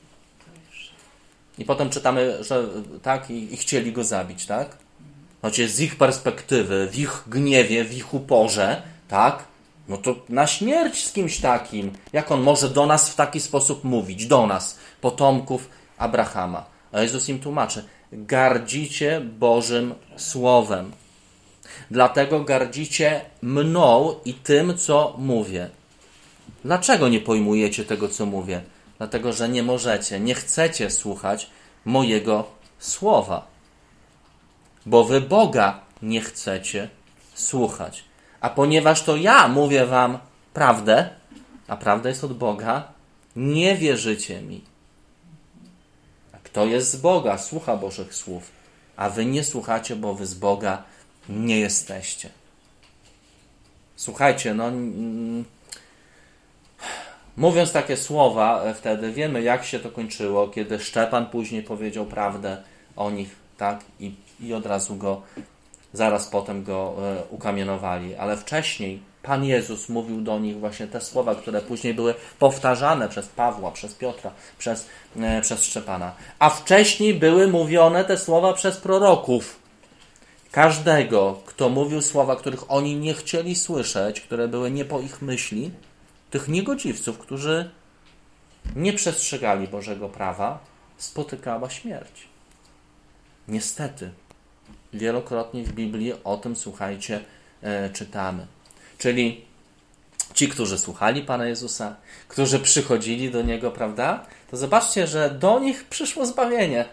potem czytamy, że tak, i chcieli go zabić, tak? Znaczy z ich perspektywy, w ich gniewie, w ich uporze, tak? No to na śmierć z kimś takim. Jak on może do nas w taki sposób mówić? Do nas, potomków Abrahama. A Jezus im tłumaczy. Gardzicie Bożym Słowem. Dlatego gardzicie mną i tym, co mówię. Dlaczego nie pojmujecie tego, co mówię? Dlatego, że nie możecie, nie chcecie słuchać mojego słowa. Bo wy Boga nie chcecie słuchać. A ponieważ to ja mówię wam prawdę, a prawda jest od Boga, nie wierzycie mi. A kto jest z Boga, słucha Bożych słów, a wy nie słuchacie, bo wy z Boga nie jesteście. Słuchajcie, mówiąc takie słowa, wtedy wiemy, jak się to kończyło, kiedy Szczepan później powiedział prawdę o nich, tak? I od razu zaraz potem go ukamienowali. Ale wcześniej Pan Jezus mówił do nich właśnie te słowa, które później były powtarzane przez Pawła, przez Piotra, przez Szczepana. A wcześniej były mówione te słowa przez proroków. Każdego, kto mówił słowa, których oni nie chcieli słyszeć, które były nie po ich myśli, tych niegodziwców, którzy nie przestrzegali Bożego prawa, spotykała śmierć. Niestety. Wielokrotnie w Biblii o tym, słuchajcie, czytamy. Czyli ci, którzy słuchali Pana Jezusa, którzy przychodzili do Niego, prawda? To zobaczcie, że do nich przyszło zbawienie.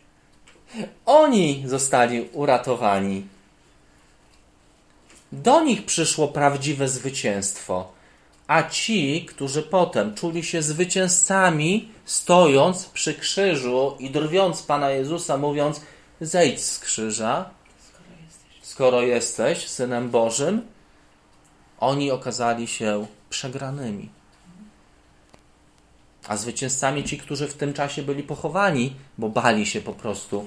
Oni zostali uratowani. Do nich przyszło prawdziwe zwycięstwo. a ci, którzy potem czuli się zwycięzcami, stojąc przy krzyżu i drwiąc Pana Jezusa, mówiąc: zejdź z krzyża, skoro jesteś Synem Bożym, oni okazali się przegranymi. A zwycięzcami ci, którzy w tym czasie byli pochowani, bo bali się po prostu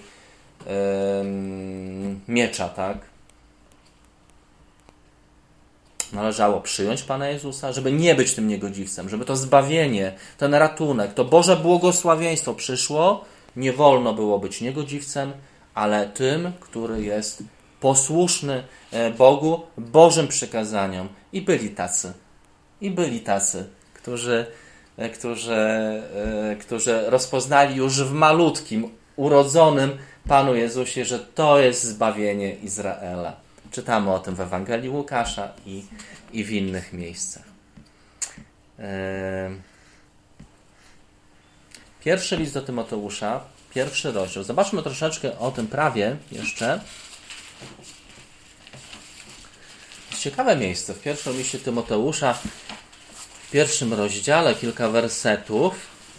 miecza, tak? Należało przyjąć Pana Jezusa, żeby nie być tym niegodziwcem, żeby to zbawienie, ten ratunek, to Boże błogosławieństwo przyszło. Nie wolno było być niegodziwcem, ale tym, który jest posłuszny Bogu, Bożym przykazaniom. I byli tacy, którzy rozpoznali już w malutkim, urodzonym Panu Jezusie, że to jest zbawienie Izraela. Czytamy o tym w Ewangelii Łukasza i w innych miejscach. Pierwszy list do Tymoteusza, 1 rozdział. Zobaczmy troszeczkę o tym prawie jeszcze. Jest ciekawe miejsce. W pierwszym liście Tymoteusza, w 1 rozdziale, kilka wersetów.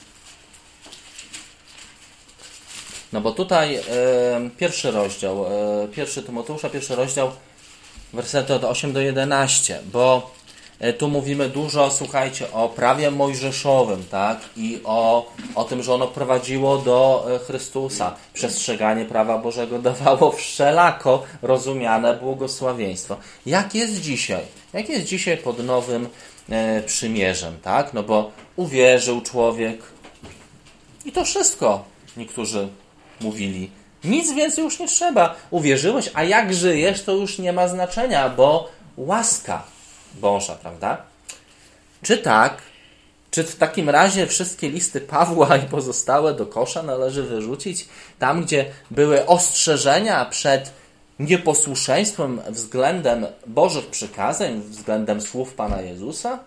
No bo tutaj pierwszy rozdział, 1 Tymoteusza, 1 rozdział, wersety od 8 do 11, bo tu mówimy dużo, słuchajcie, o prawie mojżeszowym, tak? I o tym, że ono prowadziło do Chrystusa. Przestrzeganie prawa Bożego dawało wszelako rozumiane błogosławieństwo. Jak jest dzisiaj? Jak jest dzisiaj pod nowym przymierzem, tak? No bo uwierzył człowiek i to wszystko. Niektórzy mówili, nic więcej już nie trzeba. Uwierzyłeś, a jak żyjesz, to już nie ma znaczenia, bo łaska Boża, prawda? Czy tak? Czy w takim razie wszystkie listy Pawła i pozostałe do kosza należy wyrzucić? Tam, gdzie były ostrzeżenia przed nieposłuszeństwem względem Bożych przykazań, względem słów Pana Jezusa?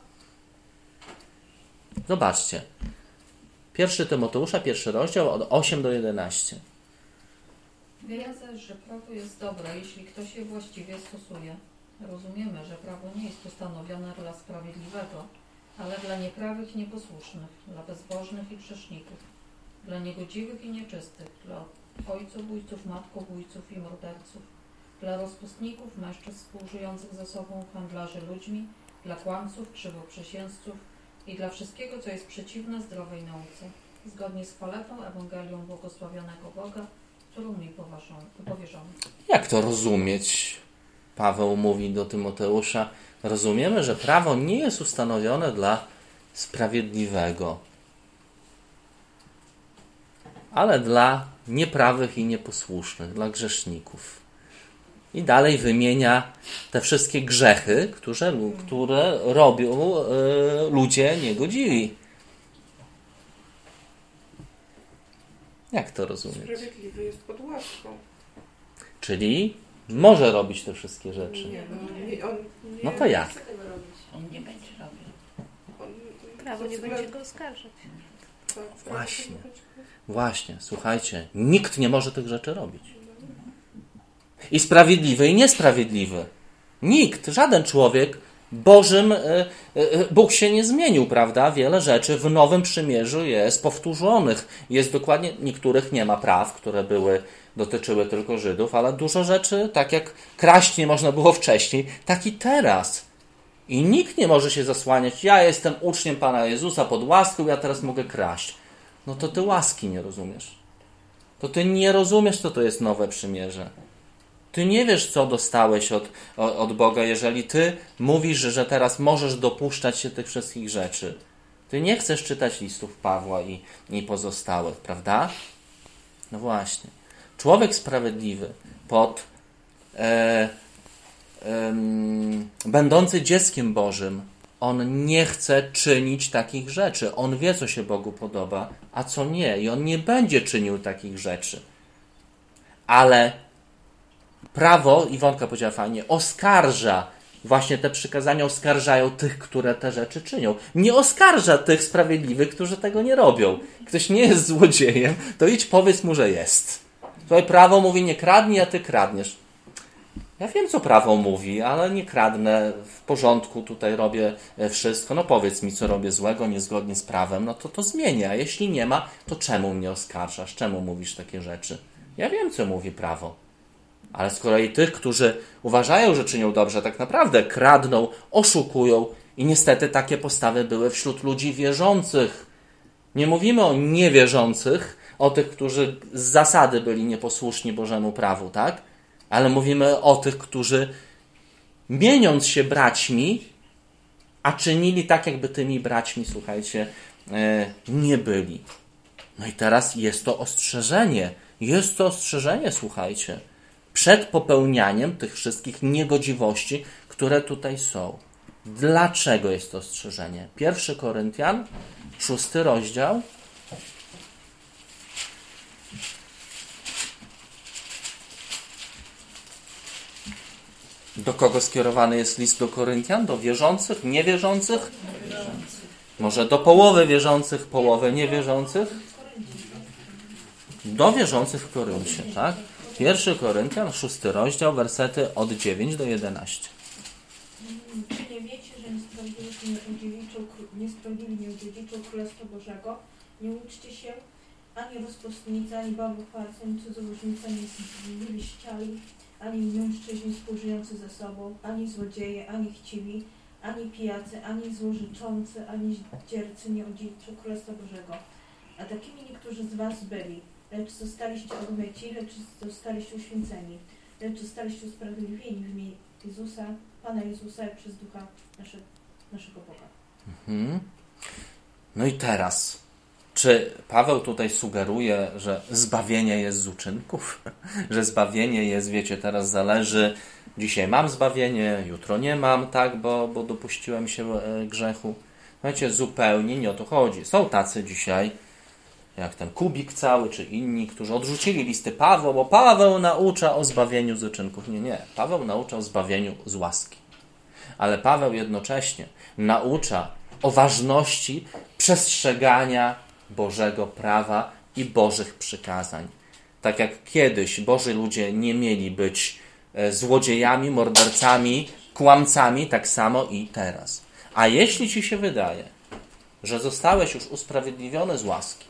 Zobaczcie. 1 Tymoteusza, 1 rozdział, od 8 do 11. Wiemy też, że prawo jest dobre, jeśli ktoś je właściwie stosuje. Rozumiemy, że prawo nie jest ustanowione dla sprawiedliwego, ale dla nieprawych i nieposłusznych, dla bezbożnych i grzeszników, dla niegodziwych i nieczystych, dla ojcobójców, matkobójców i morderców, dla rozpustników, mężczyzn współżyjących ze sobą, handlarzy ludźmi, dla kłamców, krzywoprzysięzców i dla wszystkiego, co jest przeciwne zdrowej nauce, zgodnie z chwalebną Ewangelią błogosławionego Boga, którą mi powierzono. Jak to rozumieć? Paweł mówi do Tymoteusza, rozumiemy, że prawo nie jest ustanowione dla sprawiedliwego, ale dla nieprawych i nieposłusznych, dla grzeszników. I dalej wymienia te wszystkie grzechy, które robią ludzie niegodziwi. Jak to rozumieć? Sprawiedliwy jest pod łaską. Czyli może robić te wszystkie rzeczy. No to jak? On nie będzie robił. Prawo nie będzie go oskarżać. Właśnie, słuchajcie, nikt nie może tych rzeczy robić. I sprawiedliwy, i niesprawiedliwy. Nikt, żaden człowiek Bożym, Bóg się nie zmienił, prawda? Wiele rzeczy w Nowym Przymierzu jest powtórzonych. Jest dokładnie, niektórych nie ma praw, które dotyczyły tylko Żydów, ale dużo rzeczy, tak jak kraść nie można było wcześniej, tak i teraz. I nikt nie może się zasłaniać, ja jestem uczniem Pana Jezusa pod łaską, ja teraz mogę kraść. No to ty łaski nie rozumiesz. To ty nie rozumiesz, co to jest Nowe Przymierze. Ty nie wiesz, co dostałeś od Boga, jeżeli ty mówisz, że teraz możesz dopuszczać się tych wszystkich rzeczy. Ty nie chcesz czytać listów Pawła i pozostałych, prawda? No właśnie. Człowiek sprawiedliwy, będący dzieckiem Bożym, on nie chce czynić takich rzeczy. On wie, co się Bogu podoba, a co nie. I on nie będzie czynił takich rzeczy. Ale prawo, Iwonka powiedziała fajnie, oskarża. Właśnie te przykazania oskarżają tych, które te rzeczy czynią. Nie oskarża tych sprawiedliwych, którzy tego nie robią. Ktoś nie jest złodziejem, to idź powiedz mu, że jest. Twoje prawo mówi nie kradnij, a ty kradniesz. Ja wiem, co prawo mówi, ale nie kradnę, w porządku, tutaj robię wszystko. No powiedz mi, co robię złego, niezgodnie z prawem, no to zmienię. A jeśli nie ma, to czemu mnie oskarżasz? Czemu mówisz takie rzeczy? Ja wiem, co mówi prawo. Ale z kolei tych, którzy uważają, że czynią dobrze, tak naprawdę kradną, oszukują i niestety takie postawy były wśród ludzi wierzących. Nie mówimy o niewierzących, o tych, którzy z zasady byli nieposłuszni Bożemu prawu, tak? Ale mówimy o tych, którzy mieniąc się braćmi, a czynili tak, jakby tymi braćmi, słuchajcie, nie byli. No i teraz jest to ostrzeżenie. Jest to ostrzeżenie, słuchajcie, przed popełnianiem tych wszystkich niegodziwości, które tutaj są. Dlaczego jest to ostrzeżenie? 1 Koryntian, 6 rozdział. Do kogo skierowany jest list do Koryntian? Do wierzących, niewierzących? Może do połowy wierzących, połowy niewierzących? Do wierzących w Koryncie, tak? 1 Koryntian, 6 rozdział, wersety od 9 do 11. Czy nie wiecie, że niesprawiedliwi nie udziedziczą Królestwa Bożego? Nie uczcie się ani rozpustnicy, ani bałwochwalcy, ani cudzołożnicy, ani zgliściali, ani mężczyźni współżyjący ze sobą, ani złodzieje, ani chciwi, ani pijacy, ani złożyczący, ani zdziercy nie odziedziczą Królestwa Bożego. A takimi niektórzy z was byli. Lecz zostaliście obmyci, lecz zostaliście uświęceni, lecz zostaliście usprawiedliwieni w imię Jezusa, Pana Jezusa i przez Ducha naszego Boga. No i teraz, czy Paweł tutaj sugeruje, że zbawienie jest z uczynków? Że zbawienie jest, wiecie, teraz zależy, dzisiaj mam zbawienie, jutro nie mam, tak, bo dopuściłem się grzechu. Wiecie, zupełnie nie o to chodzi. Są tacy dzisiaj, jak ten Kubik cały, czy inni, którzy odrzucili listy Pawła, bo Paweł naucza o zbawieniu z uczynków. Nie. Paweł naucza o zbawieniu z łaski. Ale Paweł jednocześnie naucza o ważności przestrzegania Bożego prawa i Bożych przykazań. Tak jak kiedyś Boży ludzie nie mieli być złodziejami, mordercami, kłamcami, tak samo i teraz. A jeśli ci się wydaje, że zostałeś już usprawiedliwiony z łaski,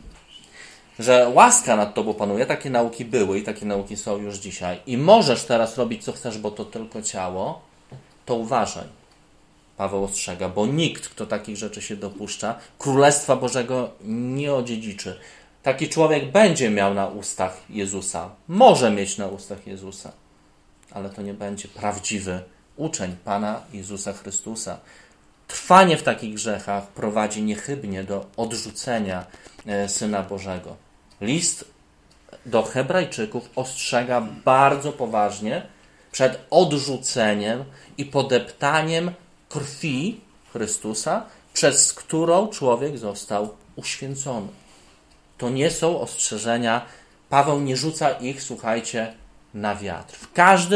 że łaska nad tobą panuje, takie nauki były i takie nauki są już dzisiaj i możesz teraz robić co chcesz, bo to tylko ciało, to uważaj. Paweł ostrzega, bo nikt, kto takich rzeczy się dopuszcza, Królestwa Bożego nie odziedziczy. Taki człowiek będzie miał na ustach Jezusa, może mieć na ustach Jezusa, ale to nie będzie prawdziwy uczeń Pana Jezusa Chrystusa. Trwanie w takich grzechach prowadzi niechybnie do odrzucenia Syna Bożego. List do Hebrajczyków ostrzega bardzo poważnie przed odrzuceniem i podeptaniem krwi Chrystusa, przez którą człowiek został uświęcony. To nie są ostrzeżenia, Paweł nie rzuca ich, słuchajcie, na wiatr. W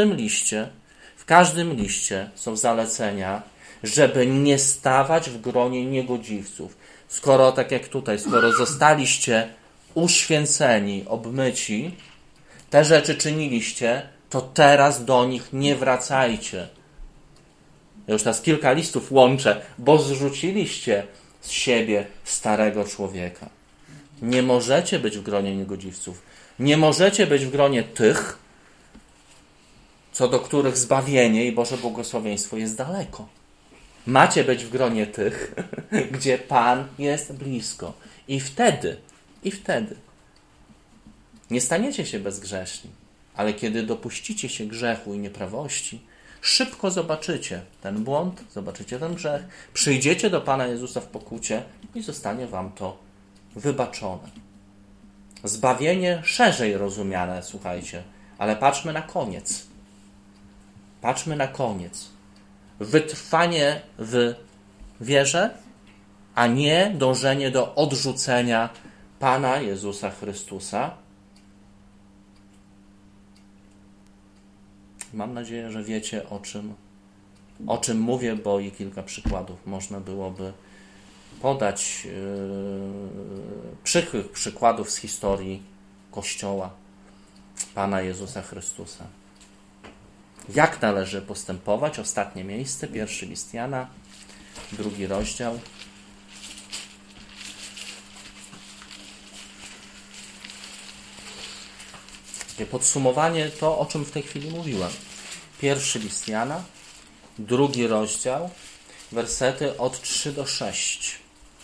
każdym liście są zalecenia, żeby nie stawać w gronie niegodziwców. Skoro, tak jak tutaj, skoro zostaliście uświęceni, obmyci, te rzeczy czyniliście, to teraz do nich nie wracajcie. Ja już teraz kilka listów łączę, bo zrzuciliście z siebie starego człowieka. Nie możecie być w gronie niegodziwców. Nie możecie być w gronie tych, co do których zbawienie i Boże błogosławieństwo jest daleko. Macie być w gronie tych, gdzie Pan jest blisko. I wtedy nie staniecie się bezgrzeszni. Ale kiedy dopuścicie się grzechu i nieprawości, szybko zobaczycie ten błąd, zobaczycie ten grzech, przyjdziecie do Pana Jezusa w pokucie i zostanie wam to wybaczone. Zbawienie szerzej rozumiane, słuchajcie, ale patrzmy na koniec. Patrzmy na koniec. Wytrwanie w wierze, a nie dążenie do odrzucenia Pana Jezusa Chrystusa. Mam nadzieję, że wiecie, o czym mówię, bo i kilka przykładów można byłoby podać, przykrych przykładów z historii Kościoła Pana Jezusa Chrystusa. Jak należy postępować? Ostatnie miejsce, 1 list Jana, 2 rozdział. Podsumowanie to, o czym w tej chwili mówiłem. 1 list Jana, 2 rozdział, wersety od 3 do 6.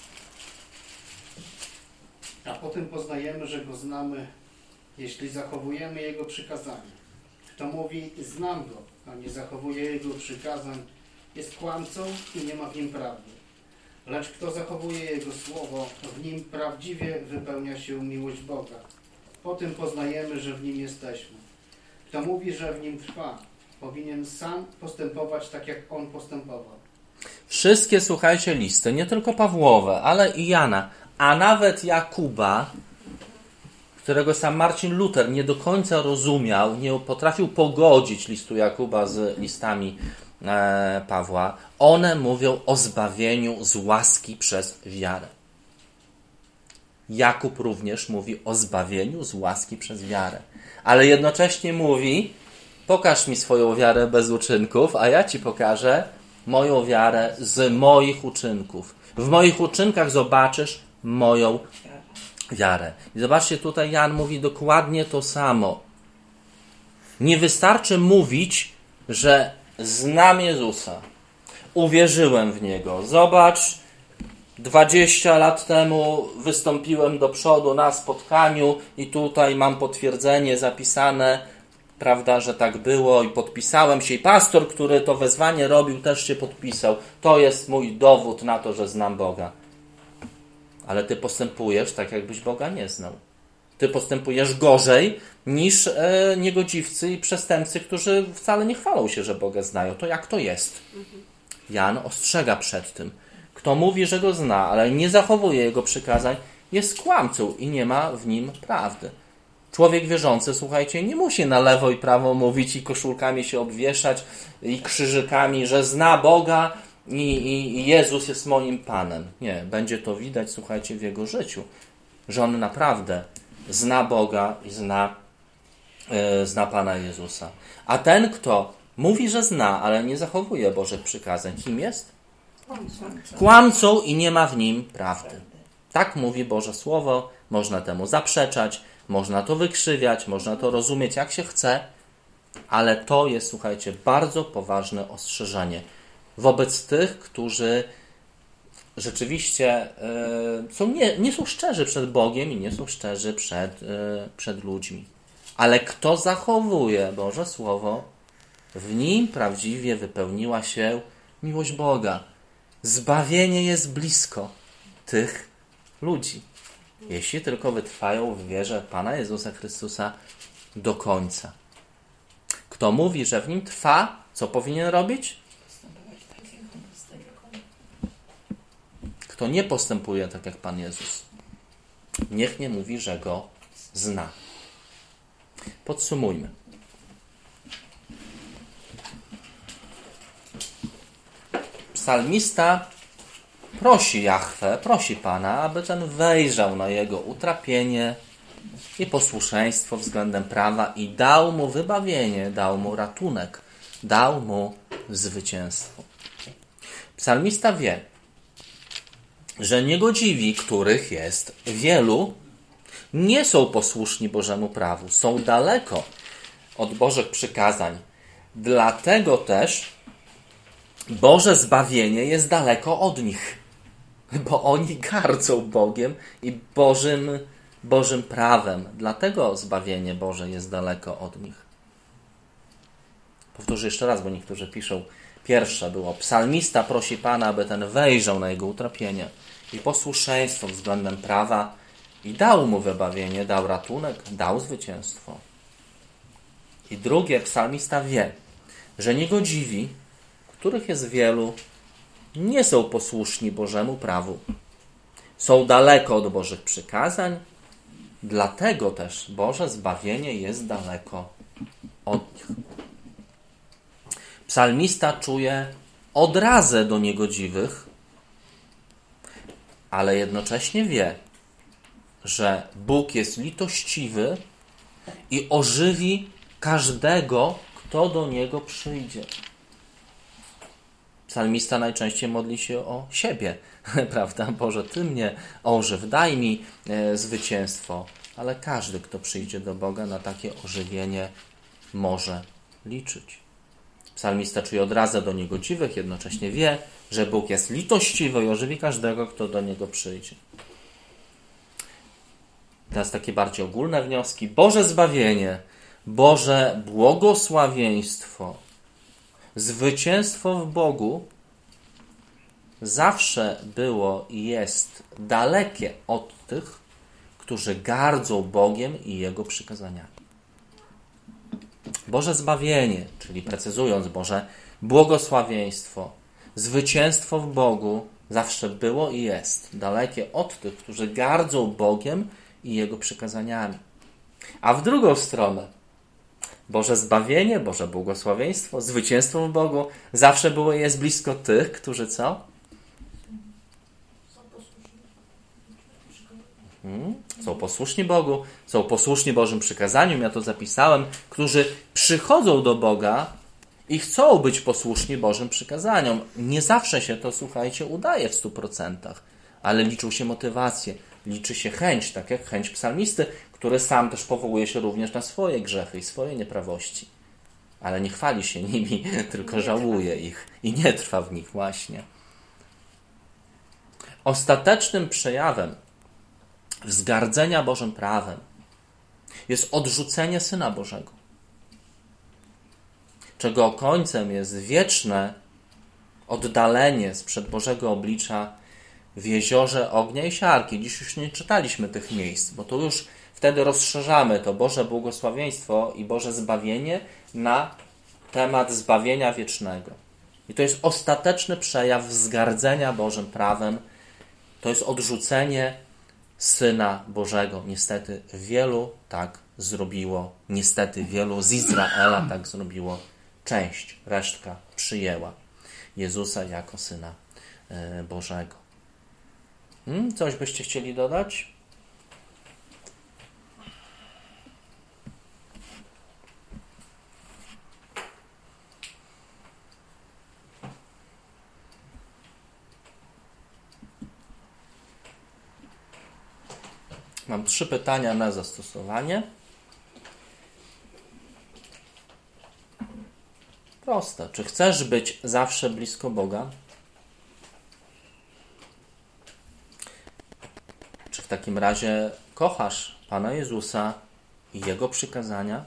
A potem poznajemy, że Go znamy, jeśli zachowujemy Jego przykazania. Kto mówi, znam Go, a nie zachowuje Jego przykazań, jest kłamcą i nie ma w Nim prawdy. Lecz kto zachowuje Jego słowo, w Nim prawdziwie wypełnia się miłość Boga. Po tym poznajemy, że w Nim jesteśmy. Kto mówi, że w Nim trwa, powinien sam postępować tak, jak On postępował. Wszystkie, słuchajcie, listy, nie tylko Pawłowe, ale i Jana, a nawet Jakuba, którego sam Marcin Luter nie do końca rozumiał, nie potrafił pogodzić listu Jakuba z listami Pawła, one mówią o zbawieniu z łaski przez wiarę. Jakub również mówi o zbawieniu z łaski przez wiarę. Ale jednocześnie mówi, pokaż mi swoją wiarę bez uczynków, a ja ci pokażę moją wiarę z moich uczynków. W moich uczynkach zobaczysz moją wiarę. I zobaczcie, tutaj Jan mówi dokładnie to samo. Nie wystarczy mówić, że znam Jezusa, uwierzyłem w Niego. Zobacz, 20 lat temu wystąpiłem do przodu na spotkaniu i tutaj mam potwierdzenie zapisane, prawda, że tak było i podpisałem się. I pastor, który to wezwanie robił, też się podpisał. To jest mój dowód na to, że znam Boga. Ale ty postępujesz tak, jakbyś Boga nie znał. Ty postępujesz gorzej niż niegodziwcy i przestępcy, którzy wcale nie chwalą się, że Boga znają. To jak to jest? Jan ostrzega przed tym. Kto mówi, że Go zna, ale nie zachowuje Jego przykazań, jest kłamcą i nie ma w nim prawdy. Człowiek wierzący, słuchajcie, nie musi na lewo i prawo mówić i koszulkami się obwieszać i krzyżykami, że zna Boga i Jezus jest moim Panem. Nie, będzie to widać, słuchajcie, w jego życiu, że on naprawdę zna Boga i zna Pana Jezusa. A ten, kto mówi, że zna, ale nie zachowuje Bożych przykazań, kim jest? Kłamcą i nie ma w nim prawdy. Tak mówi Boże Słowo, można temu zaprzeczać, można to wykrzywiać, można to rozumieć jak się chce, ale to jest, słuchajcie, bardzo poważne ostrzeżenie wobec tych, którzy rzeczywiście nie są szczerzy przed Bogiem i nie są szczerzy przed ludźmi. Ale kto zachowuje Boże Słowo, w nim prawdziwie wypełniła się miłość Boga. Zbawienie jest blisko tych ludzi, jeśli tylko wytrwają w wierze Pana Jezusa Chrystusa do końca. Kto mówi, że w nim trwa, co powinien robić? Kto nie postępuje tak jak Pan Jezus, niech nie mówi, że Go zna. Podsumujmy. Psalmista prosi Jahwe, prosi Pana, aby ten wejrzał na jego utrapienie i posłuszeństwo względem prawa i dał mu wybawienie, dał mu ratunek, dał mu zwycięstwo. Psalmista wie, że niegodziwi, których jest wielu, nie są posłuszni Bożemu prawu, są daleko od Bożych przykazań. Dlatego też Boże zbawienie jest daleko od nich, bo oni gardzą Bogiem i Bożym prawem. Dlatego zbawienie Boże jest daleko od nich. Powtórzę jeszcze raz, bo niektórzy piszą. Pierwsze było, psalmista prosi Pana, aby ten wejrzał na jego utrapienie i posłuszeństwo względem prawa i dał mu wybawienie, dał ratunek, dał zwycięstwo. I drugie, psalmista wie, że niegodziwi, których jest wielu, nie są posłuszni Bożemu prawu. Są daleko od Bożych przykazań, dlatego też Boże zbawienie jest daleko od nich. Psalmista czuje odrazę do niegodziwych, ale jednocześnie wie, że Bóg jest litościwy i ożywi każdego, kto do Niego przyjdzie. Psalmista najczęściej modli się o siebie, prawda? Boże, Ty mnie ożyw, daj mi zwycięstwo. Ale każdy, kto przyjdzie do Boga, na takie ożywienie może liczyć. Psalmista czuje odrazę do niegodziwych, jednocześnie wie, że Bóg jest litościwy i ożywi każdego, kto do Niego przyjdzie. Teraz takie bardziej ogólne wnioski. Boże zbawienie, Boże błogosławieństwo, zwycięstwo w Bogu zawsze było i jest dalekie od tych, którzy gardzą Bogiem i Jego przykazaniami. Boże zbawienie, czyli precyzując Boże błogosławieństwo, zwycięstwo w Bogu zawsze było i jest dalekie od tych, którzy gardzą Bogiem i Jego przykazaniami. A w drugą stronę Boże zbawienie, Boże błogosławieństwo, zwycięstwo w Bogu zawsze było i jest blisko tych, którzy co? Są posłuszni Bogu, są posłuszni Bożym przykazaniom, ja to zapisałem, którzy przychodzą do Boga i chcą być posłuszni Bożym przykazaniom. Nie zawsze się to, słuchajcie, udaje w 100%, ale liczą się motywacje, liczy się chęć, tak jak chęć psalmisty, który sam też powołuje się również na swoje grzechy i swoje nieprawości. Ale nie chwali się nimi, tylko żałuje ich i nie trwa w nich właśnie. Ostatecznym przejawem wzgardzenia Bożym prawem jest odrzucenie Syna Bożego, czego końcem jest wieczne oddalenie sprzed Bożego oblicza w jeziorze ognia i siarki. Dziś już nie czytaliśmy tych miejsc, bo to już wtedy rozszerzamy to Boże błogosławieństwo i Boże zbawienie na temat zbawienia wiecznego. I to jest ostateczny przejaw wzgardzenia Bożym prawem. To jest odrzucenie Syna Bożego. Niestety wielu tak zrobiło. Niestety wielu z Izraela tak zrobiło. Część, resztka przyjęła Jezusa jako Syna Bożego. Coś byście chcieli dodać? Mam 3 pytania na zastosowanie. Proste. Czy chcesz być zawsze blisko Boga? Czy w takim razie kochasz Pana Jezusa i Jego przykazania?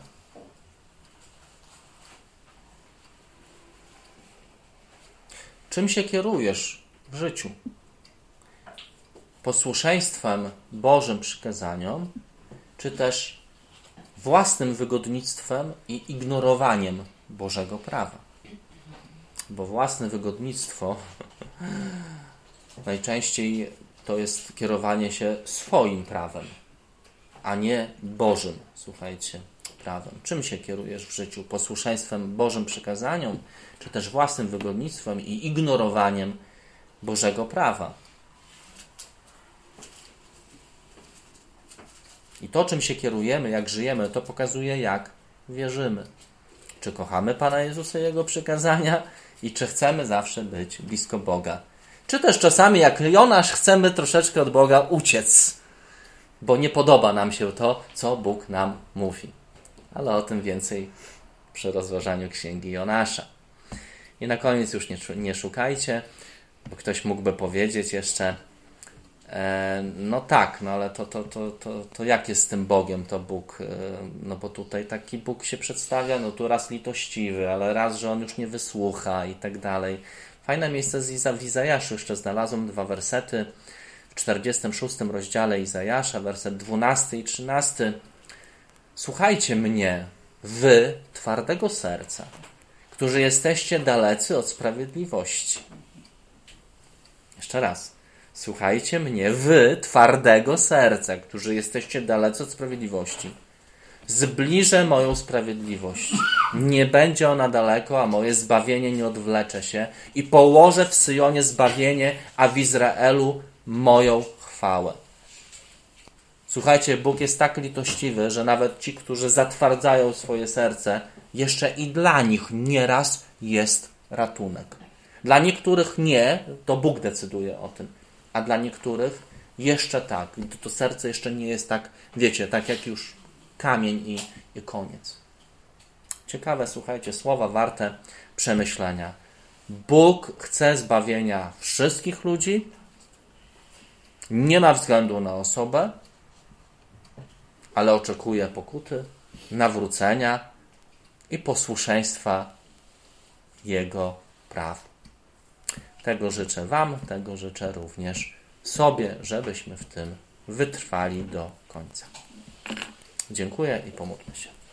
Czym się kierujesz w życiu? Posłuszeństwem Bożym przykazaniom, czy też własnym wygodnictwem i ignorowaniem Bożego prawa? Bo własne wygodnictwo najczęściej to jest kierowanie się swoim prawem, a nie Bożym, słuchajcie, prawem. Czym się kierujesz w życiu? Posłuszeństwem Bożym przykazaniom, czy też własnym wygodnictwem i ignorowaniem Bożego prawa? I to, czym się kierujemy, jak żyjemy, to pokazuje, jak wierzymy. Czy kochamy Pana Jezusa i Jego przykazania i czy chcemy zawsze być blisko Boga. Czy też czasami, jak Jonasz, chcemy troszeczkę od Boga uciec, bo nie podoba nam się to, co Bóg nam mówi. Ale o tym więcej przy rozważaniu Księgi Jonasza. I na koniec już nie szukajcie, bo ktoś mógłby powiedzieć jeszcze, no tak, no ale to jak jest z tym Bogiem, to Bóg, no bo tutaj taki Bóg się przedstawia, no tu raz litościwy, ale raz, że On już nie wysłucha i tak dalej. Fajne miejsce w Izajaszu jeszcze znalazłem 2 wersety w 46 rozdziale Izajasza, werset 12 i 13. Słuchajcie mnie, wy twardego serca, którzy jesteście dalecy od sprawiedliwości. Jeszcze raz. Słuchajcie mnie, wy twardego serca, którzy jesteście dalecy od sprawiedliwości. Zbliżę moją sprawiedliwość. Nie będzie ona daleko, a moje zbawienie nie odwlecze się. I położę w Syjonie zbawienie, a w Izraelu moją chwałę. Słuchajcie, Bóg jest tak litościwy, że nawet ci, którzy zatwardzają swoje serce, jeszcze i dla nich nieraz jest ratunek. Dla niektórych nie, to Bóg decyduje o tym, a dla niektórych jeszcze tak. To serce jeszcze nie jest tak, wiecie, tak jak już kamień i koniec. Ciekawe, słuchajcie, słowa warte przemyślenia. Bóg chce zbawienia wszystkich ludzi, nie ma względu na osobę, ale oczekuje pokuty, nawrócenia i posłuszeństwa Jego praw. Tego życzę Wam, tego życzę również sobie, żebyśmy w tym wytrwali do końca. Dziękuję i pomódlmy się.